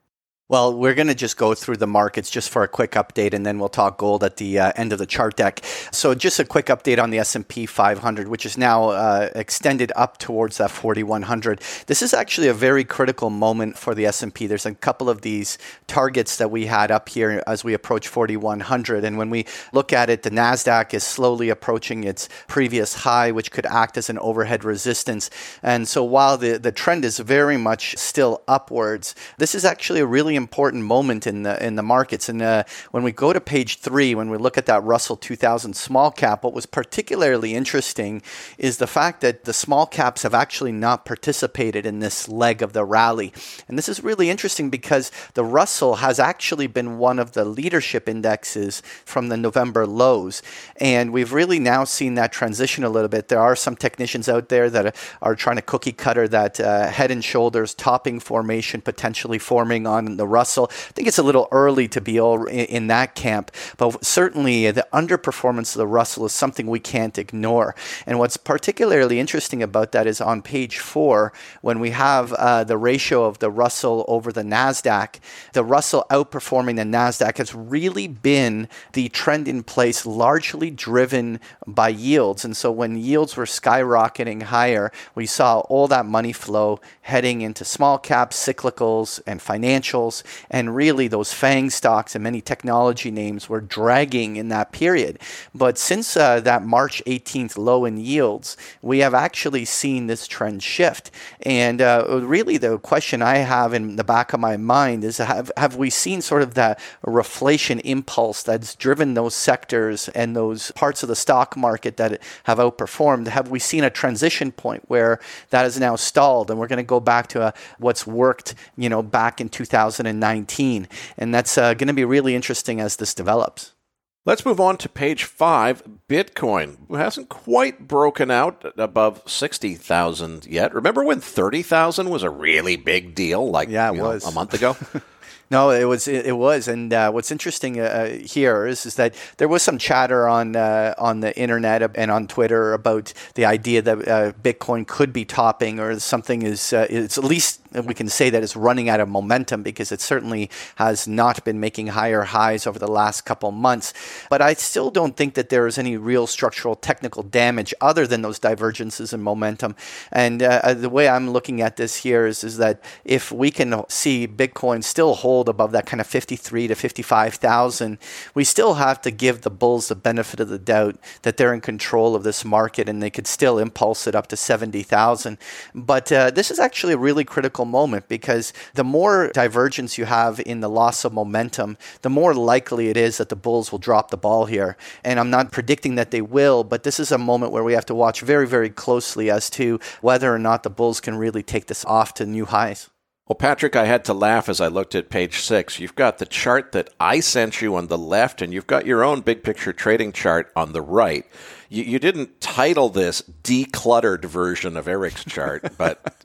Well, we're going to just go through the markets just for a quick update, and then we'll talk gold at the uh, end of the chart deck. So just a quick update on the S and P five hundred, which is now uh, extended up towards that forty-one hundred. This is actually a very critical moment for the S and P. There's a couple of these targets that we had up here as we approach forty-one hundred. And when we look at it, the NASDAQ is slowly approaching its previous high, which could act as an overhead resistance. And so while the, the trend is very much still upwards, this is actually a really important moment in the in the markets. And uh, when we go to page three, when we look at that Russell two thousand small cap, what was particularly interesting is the fact that the small caps have actually not participated in this leg of the rally. And this is really interesting because the Russell has actually been one of the leadership indexes from the November lows. And we've really now seen that transition a little bit. There are some technicians out there that are trying to cookie cutter that uh, head and shoulders topping formation potentially forming on the Russell. I think it's a little early to be all in, in that camp, but certainly the underperformance of the Russell is something we can't ignore. And what's particularly interesting about that is on page four, when we have uh, the ratio of the Russell over the NASDAQ, the Russell outperforming the NASDAQ has really been the trend in place, largely driven by yields. And so when yields were skyrocketing higher, we saw all that money flow heading into small caps, cyclicals, and financials. And really those FANG stocks and many technology names were dragging in that period. But since uh, that March eighteenth low in yields, we have actually seen this trend shift. And uh, really the question I have in the back of my mind is have, have we seen sort of that reflation impulse that's driven those sectors and those parts of the stock market that have outperformed? Have we seen a transition point where that is now stalled and we're going to go back to a, what's worked, you know, back in two thousand nineteen? And that's uh, going to be really interesting as this develops. Let's move on to page five. Bitcoin hasn't quite broken out above sixty thousand yet. Remember when thirty thousand was a really big deal, like yeah, it you was. know, a month ago? No, it was it, it was, and uh, what's interesting uh, here is is that there was some chatter on uh, on the internet and on Twitter about the idea that uh, Bitcoin could be topping, or something is uh, it's at least we can say that it's running out of momentum, because it certainly has not been making higher highs over the last couple months. But I still don't think that there is any real structural technical damage other than those divergences in momentum. And uh, the way I'm looking at this here is is that if we can see Bitcoin still hold above that kind of fifty-three to fifty-five thousand, we still have to give the bulls the benefit of the doubt that they're in control of this market and they could still impulse it up to seventy thousand. But uh, this is actually a really critical moment, because the more divergence you have in the loss of momentum, the more likely it is that the bulls will drop the ball here. And I'm not predicting that they will, but this is a moment where we have to watch very, very closely as to whether or not the bulls can really take this off to new highs. Well, Patrick, I had to laugh as I looked at page six. You've got the chart that I sent you on the left, and you've got your own big picture trading chart on the right. You, you didn't title this decluttered version of Eric's chart, but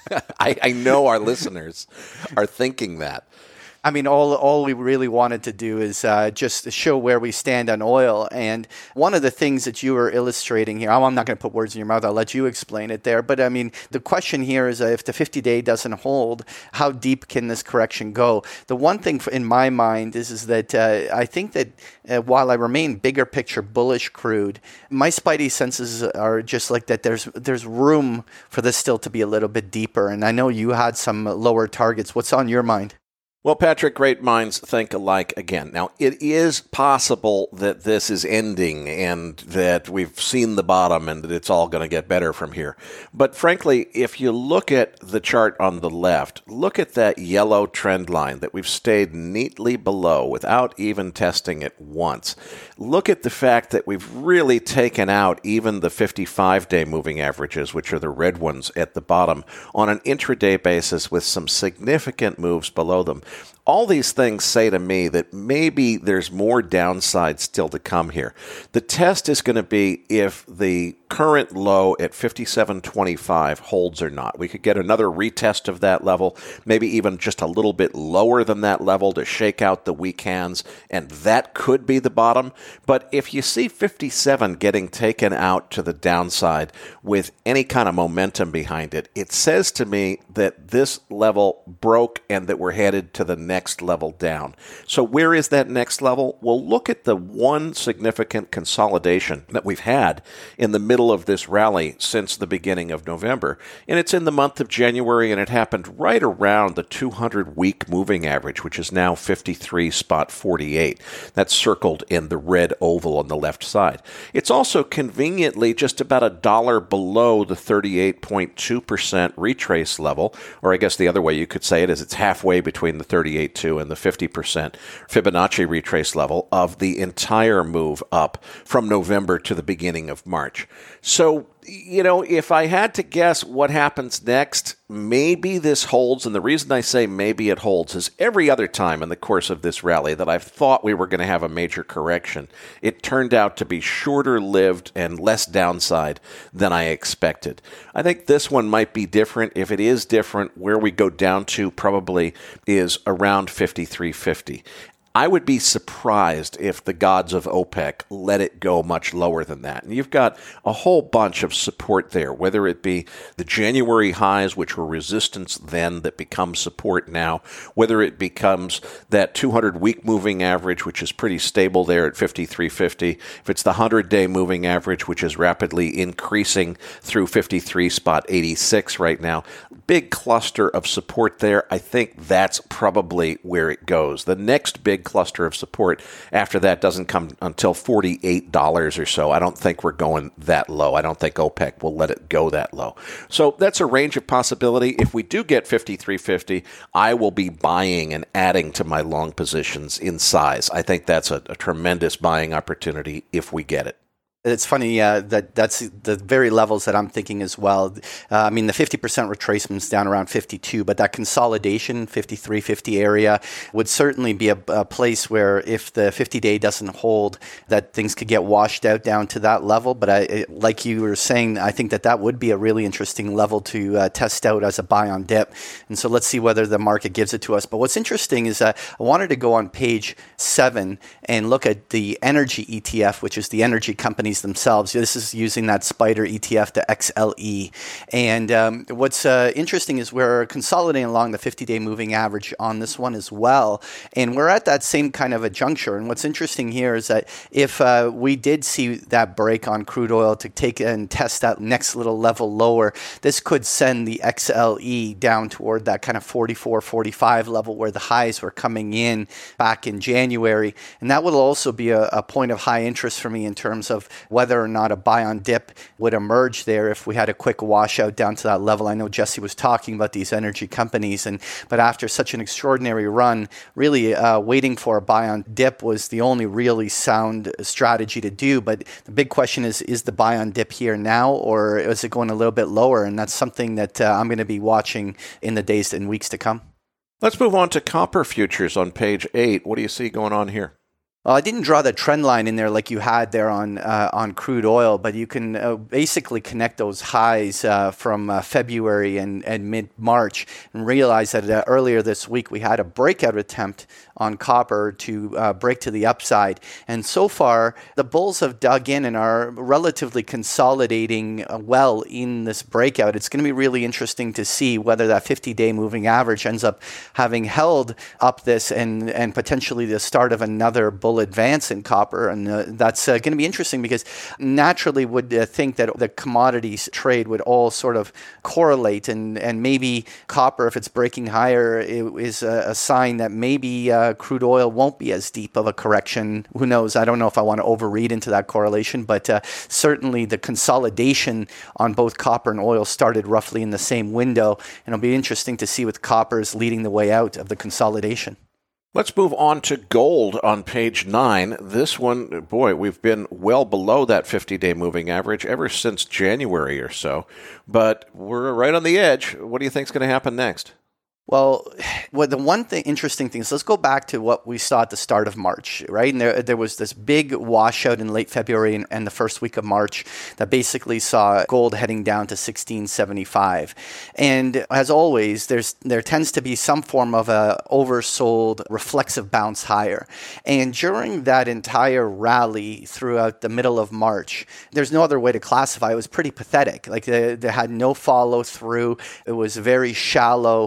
I, I know our listeners are thinking that. I mean, all all we really wanted to do is uh, just show where we stand on oil. And one of the things that you were illustrating here, I'm not going to put words in your mouth, I'll let you explain it there. But I mean, the question here is uh, if the fifty-day doesn't hold, how deep can this correction go? The one thing in my mind is, is that uh, I think that uh, while I remain bigger picture bullish crude, my spidey senses are just like that there's, there's room for this still to be a little bit deeper. And I know you had some lower targets. What's on your mind? Well, Patrick, great minds think alike again. Now, it is possible that this is ending and that we've seen the bottom and that it's all going to get better from here. But frankly, if you look at the chart on the left, look at that yellow trend line that we've stayed neatly below without even testing it once. Look at the fact that we've really taken out even the fifty-five day moving averages, which are the red ones at the bottom, on an intraday basis with some significant moves below them. All these things say to me that maybe there's more downside still to come here. The test is going to be if the current low at fifty-seven twenty-five holds or not. We could get another retest of that level, maybe even just a little bit lower than that level to shake out the weak hands, and that could be the bottom. But if you see fifty-seven getting taken out to the downside with any kind of momentum behind it, it says to me that this level broke and that we're headed to the next level down. So where is that next level? Well, look at the one significant consolidation that we've had in the middle of this rally since the beginning of November. And it's in the month of January, and it happened right around the two hundred week moving average, which is now fifty-three forty-eight. That's circled in the red oval on the left side. It's also conveniently just about a dollar below the thirty-eight point two percent retrace level, or I guess the other way you could say it is it's halfway between the thirty-eight point two and the fifty percent Fibonacci retrace level of the entire move up from November to the beginning of March. So, you know, if I had to guess what happens next, maybe this holds. And the reason I say maybe it holds is every other time in the course of this rally that I've thought we were going to have a major correction, it turned out to be shorter lived and less downside than I expected. I think this one might be different. If it is different, where we go down to probably is around fifty-three fifty. I would be surprised if the gods of OPEC let it go much lower than that. And you've got a whole bunch of support there, whether it be the January highs, which were resistance then that become support now, whether it becomes that two hundred week moving average, which is pretty stable there at fifty-three fifty, if it's the one hundred day moving average, which is rapidly increasing through fifty-three eighty-six right now. Big cluster of support there. I think that's probably where it goes. The next big cluster of support after that doesn't come until forty-eight dollars or so. I don't think we're going that low. I don't think OPEC will let it go that low. So that's a range of possibility. If we do get fifty-three fifty, I will be buying and adding to my long positions in size. I think that's a, a tremendous buying opportunity if we get it. It's funny uh, that that's the very levels that I'm thinking as well. Uh, I mean, the fifty percent retracement's down around fifty-two, but that consolidation, fifty-three fifty area, would certainly be a, a place where if the fifty-day doesn't hold, that things could get washed out down to that level. But I, like you were saying, I think that that would be a really interesting level to uh, test out as a buy on dip. And so let's see whether the market gives it to us. But what's interesting is that I wanted to go on page seven and look at the energy E T F, which is the energy company themselves. This is using that SPDR E T F, the X L E. And um, what's uh, interesting is we're consolidating along the fifty-day moving average on this one as well. And we're at that same kind of a juncture. And what's interesting here is that if uh, we did see that break on crude oil to take and test that next little level lower, this could send the X L E down toward that kind of forty-four, forty-five level where the highs were coming in back in January. And that will also be a, a point of high interest for me in terms of whether or not a buy on dip would emerge there if we had a quick washout down to that level. I know Jesse was talking about these energy companies, and but after such an extraordinary run, really uh, waiting for a buy on dip was the only really sound strategy to do. But the big question is, is the buy on dip here now, or is it going a little bit lower? And that's something that uh, I'm going to be watching in the days and weeks to come. Let's move on to copper futures on page eight. What do you see going on here? Well, I didn't draw the trend line in there like you had there on uh, on crude oil, but you can uh, basically connect those highs uh, from uh, February and, and mid-March and realize that uh, earlier this week we had a breakout attempt on copper to uh, break to the upside. And so far, the bulls have dug in and are relatively consolidating uh, well in this breakout. It's going to be really interesting to see whether that fifty-day moving average ends up having held up this and, and potentially the start of another bull advance in copper. And uh, that's uh, going to be interesting because naturally would uh, think that the commodities trade would all sort of correlate, and, and maybe copper, if it's breaking higher, is a, a sign that maybe uh, crude oil won't be as deep of a correction. Who knows? I don't know if I want to overread into that correlation, but uh, certainly the consolidation on both copper and oil started roughly in the same window, and it'll be interesting to see with coppers leading the way out of the consolidation. Let's move on to gold on page nine. This one, boy, we've been well below that fifty-day moving average ever since January or so, but we're right on the edge. What do you think is going to happen next? Well, well, the one thing, interesting thing is, let's go back to what we saw at the start of March, right? And there, there was this big washout in late February and, and the first week of March that basically saw gold heading down to sixteen seventy-five. And as always, there's there tends to be some form of a oversold reflexive bounce higher. And during that entire rally throughout the middle of March, there's no other way to classify. It was pretty pathetic. Like they, they had no follow through. It was very shallow. And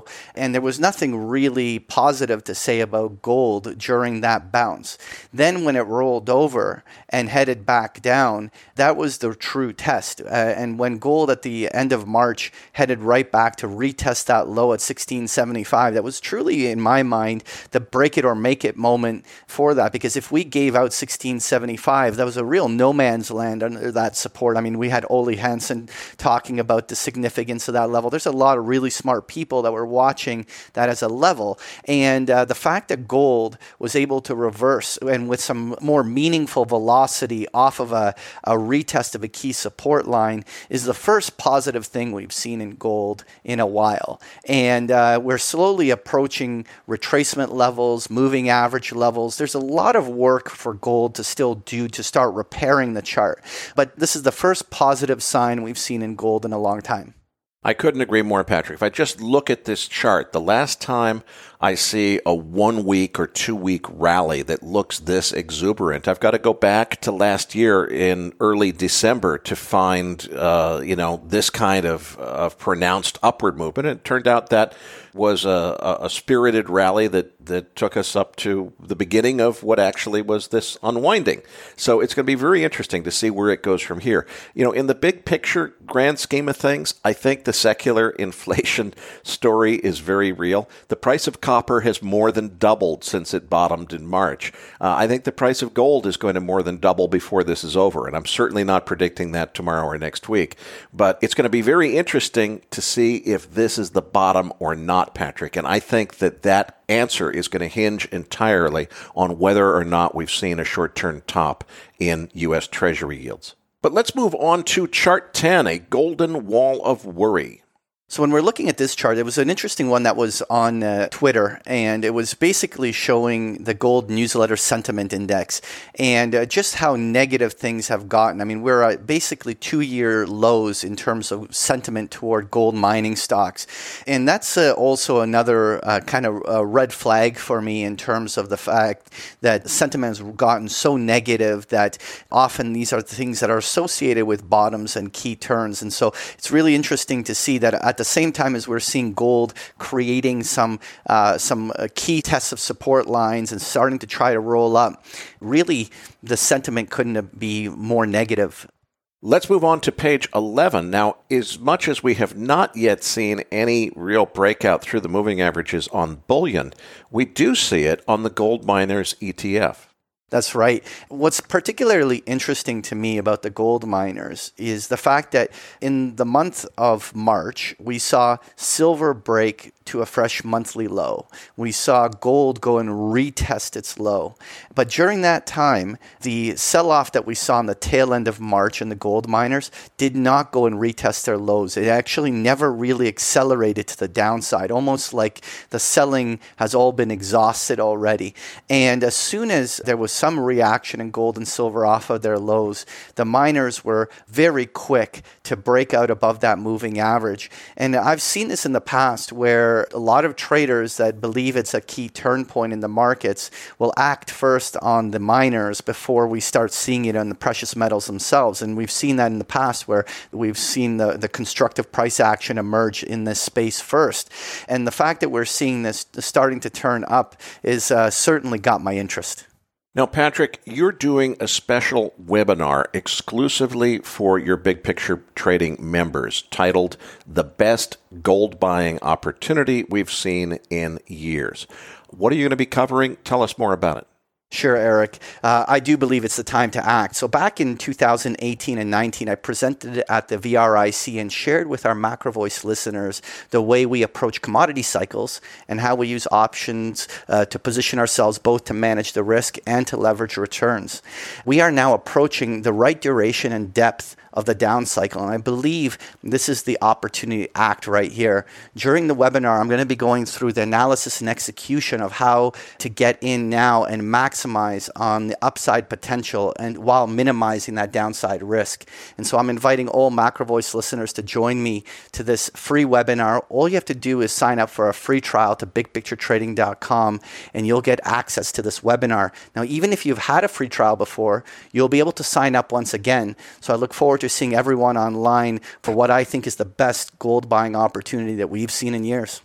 and there was nothing really positive to say about gold during that bounce. Then when it rolled over and headed back down, that was the true test. Uh, and when gold at the end of March headed right back to retest that low at sixteen seventy-five, that was truly, in my mind, the break it or make it moment for that. Because if we gave out sixteen seventy-five, that was a real no man's land under that support. I mean, we had Ole Hansen talking about the significance of that level. There's a lot of really smart people that were watching that as a level. And uh, the fact that gold was able to reverse and with some more meaningful velocity off of a, a retest of a key support line is the first positive thing we've seen in gold in a while. And uh, we're slowly approaching retracement levels, moving average levels. There's a lot of work for gold to still do to start repairing the chart. But this is the first positive sign we've seen in gold in a long time. I couldn't agree more, Patrick. If I just look at this chart, the last time I see a one-week or two-week rally that looks this exuberant, I've got to go back to last year in early December to find, uh, you know, this kind of, of pronounced upward movement. And it turned out that was a, a spirited rally that, that took us up to the beginning of what actually was this unwinding. So it's going to be very interesting to see where it goes from here. You know, in the big picture, grand scheme of things, I think the secular inflation story is very real. The price of copper has more than doubled since it bottomed in March. Uh, I think the price of gold is going to more than double before this is over, and I'm certainly not predicting that tomorrow or next week. But it's going to be very interesting to see if this is the bottom or not, Patrick. And I think that that answer is going to hinge entirely on whether or not we've seen a short-term top in U S Treasury yields. But let's move on to chart ten, a golden wall of worry. So when we're looking at this chart, it was an interesting one that was on uh, Twitter, and it was basically showing the gold newsletter sentiment index and uh, just how negative things have gotten. I mean, we're at basically two-year lows in terms of sentiment toward gold mining stocks. And that's uh, also another uh, kind of uh, red flag for me in terms of the fact that sentiment has gotten so negative that often these are things that are associated with bottoms and key turns. And so it's really interesting to see that at the same time as we're seeing gold creating some uh, some uh, key tests of support lines and starting to try to roll up, really the sentiment couldn't be more negative. Let's move on to page eleven. Now, as much as we have not yet seen any real breakout through the moving averages on bullion, we do see it on the gold miners E T F. That's right. What's particularly interesting to me about the gold miners is the fact that in the month of March, we saw silver break to a fresh monthly low. We saw gold go and retest its low. But during that time, the sell-off that we saw on the tail end of March in the gold miners did not go and retest their lows. It actually never really accelerated to the downside, almost like the selling has all been exhausted already. And as soon as there was some reaction in gold and silver off of their lows, the miners were very quick to break out above that moving average. And I've seen this in the past where a lot of traders that believe it's a key turn point in the markets will act first on the miners before we start seeing it on the precious metals themselves. And we've seen that in the past where we've seen the, the constructive price action emerge in this space first. And the fact that we're seeing this starting to turn up is uh, certainly got my interest. Now, Patrick, you're doing a special webinar exclusively for your Big Picture Trading members titled The Best Gold Buying Opportunity We've Seen in Years. What are you going to be covering? Tell us more about it. Sure, Eric. Uh, I do believe it's the time to act. So back in two thousand eighteen and nineteen, I presented at the V R I C and shared with our MacroVoice listeners the way we approach commodity cycles and how we use options uh, to position ourselves both to manage the risk and to leverage returns. We are now approaching the right duration and depth of the down cycle, and I believe this is the opportunity to act right here. During the webinar, I'm going to be going through the analysis and execution of how to get in now and maximize on the upside potential and while minimizing that downside risk. And so I'm inviting all MacroVoice listeners to join me to this free webinar. All you have to do is sign up for a free trial to big picture trading dot com, and you'll get access to this webinar. Now, even if you've had a free trial before, you'll be able to sign up once again. So I look forward to seeing everyone online for what I think is the best gold buying opportunity that we've seen in years.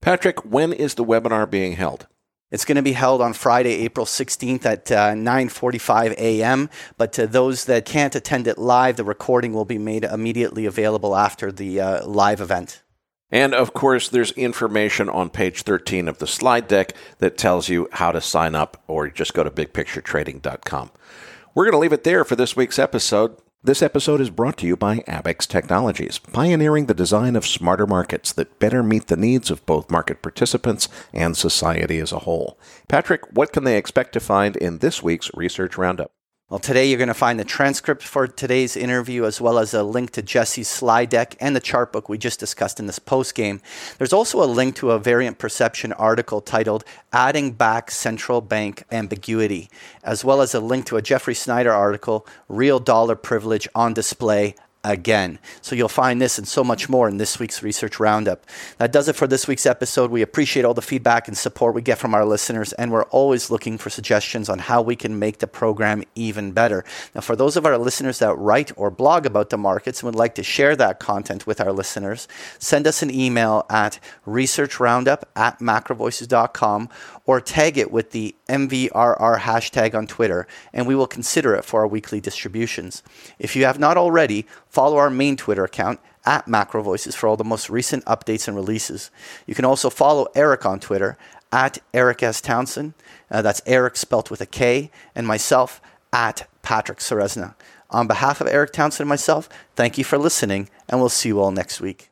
Patrick, when is the webinar being held? It's going to be held on Friday, April sixteenth at uh, nine forty-five a.m. But to those that can't attend it live, the recording will be made immediately available after the uh, live event. And, of course, there's information on page thirteen of the slide deck that tells you how to sign up, or just go to big picture trading dot com. We're going to leave it there for this week's episode. This episode is brought to you by Abaxx Technologies, pioneering the design of smarter markets that better meet the needs of both market participants and society as a whole. Patrick, what can they expect to find in this week's Research Roundup? Well, today you're going to find the transcript for today's interview, as well as a link to Jesse's slide deck and the chart book we just discussed in this postgame. There's also a link to a Variant Perception article titled Adding Back Central Bank Ambiguity, as well as a link to a Jeffrey Snyder article, Real Dollar Privilege on Display Again. So you'll find this and so much more in this week's Research Roundup. That does it for this week's episode. We appreciate all the feedback and support we get from our listeners, and we're always looking for suggestions on how we can make the program even better. Now, for those of our listeners that write or blog about the markets and would like to share that content with our listeners, send us an email at researchroundup at macrovoices dot com or tag it with the M V R R hashtag on Twitter, and we will consider it for our weekly distributions. If you have not already, follow our main Twitter account, at MacroVoices, for all the most recent updates and releases. You can also follow Eric on Twitter, at Eric S. Townsend. Uh, that's Eric spelt with a K, and myself, at Patrick Ceresna. On behalf of Eric Townsend and myself, thank you for listening, and we'll see you all next week.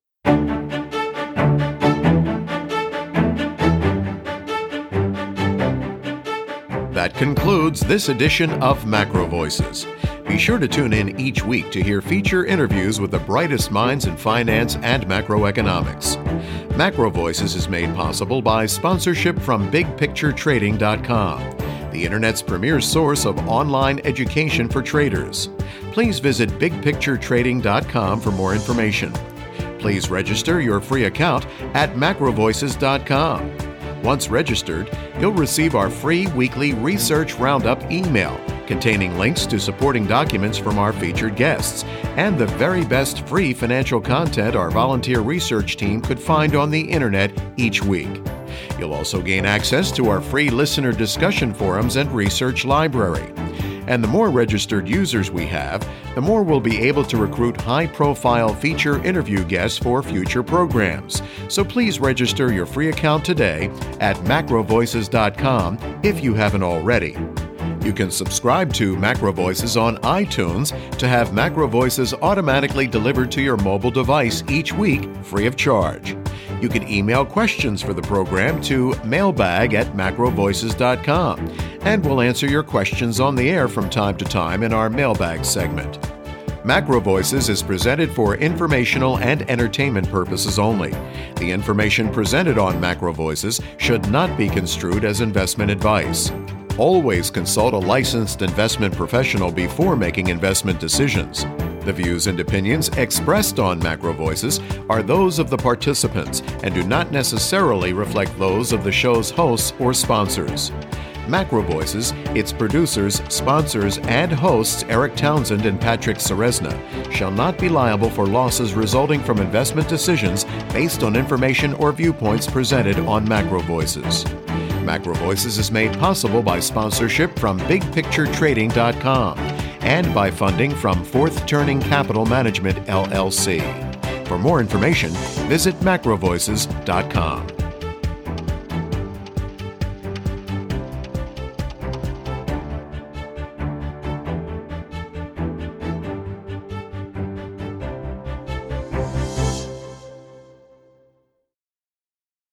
That concludes this edition of Macro Voices. Be sure to tune in each week to hear feature interviews with the brightest minds in finance and macroeconomics. Macro Voices is made possible by sponsorship from big picture trading dot com, the Internet's premier source of online education for traders. Please visit big picture trading dot com for more information. Please register your free account at macro voices dot com. Once registered, you'll receive our free weekly Research Roundup email containing links to supporting documents from our featured guests and the very best free financial content our volunteer research team could find on the internet each week. You'll also gain access to our free listener discussion forums and research library. And the more registered users we have, the more we'll be able to recruit high-profile feature interview guests for future programs. So please register your free account today at macro voices dot com if you haven't already. You can subscribe to Macro Voices on iTunes to have Macro Voices automatically delivered to your mobile device each week free of charge. You can email questions for the program to mailbag at macro voices dot com, and we'll answer your questions on the air from time to time in our mailbag segment. Macro Voices is presented for informational and entertainment purposes only. The information presented on Macro Voices should not be construed as investment advice. Always consult a licensed investment professional before making investment decisions. The views and opinions expressed on Macro Voices are those of the participants and do not necessarily reflect those of the show's hosts or sponsors. Macro Voices, its producers, sponsors, and hosts Eric Townsend and Patrick Ceresna shall not be liable for losses resulting from investment decisions based on information or viewpoints presented on Macro Voices. Macro Voices is made possible by sponsorship from big picture trading dot com and by funding from Fourth Turning Capital Management, L L C. For more information, visit macro voices dot com.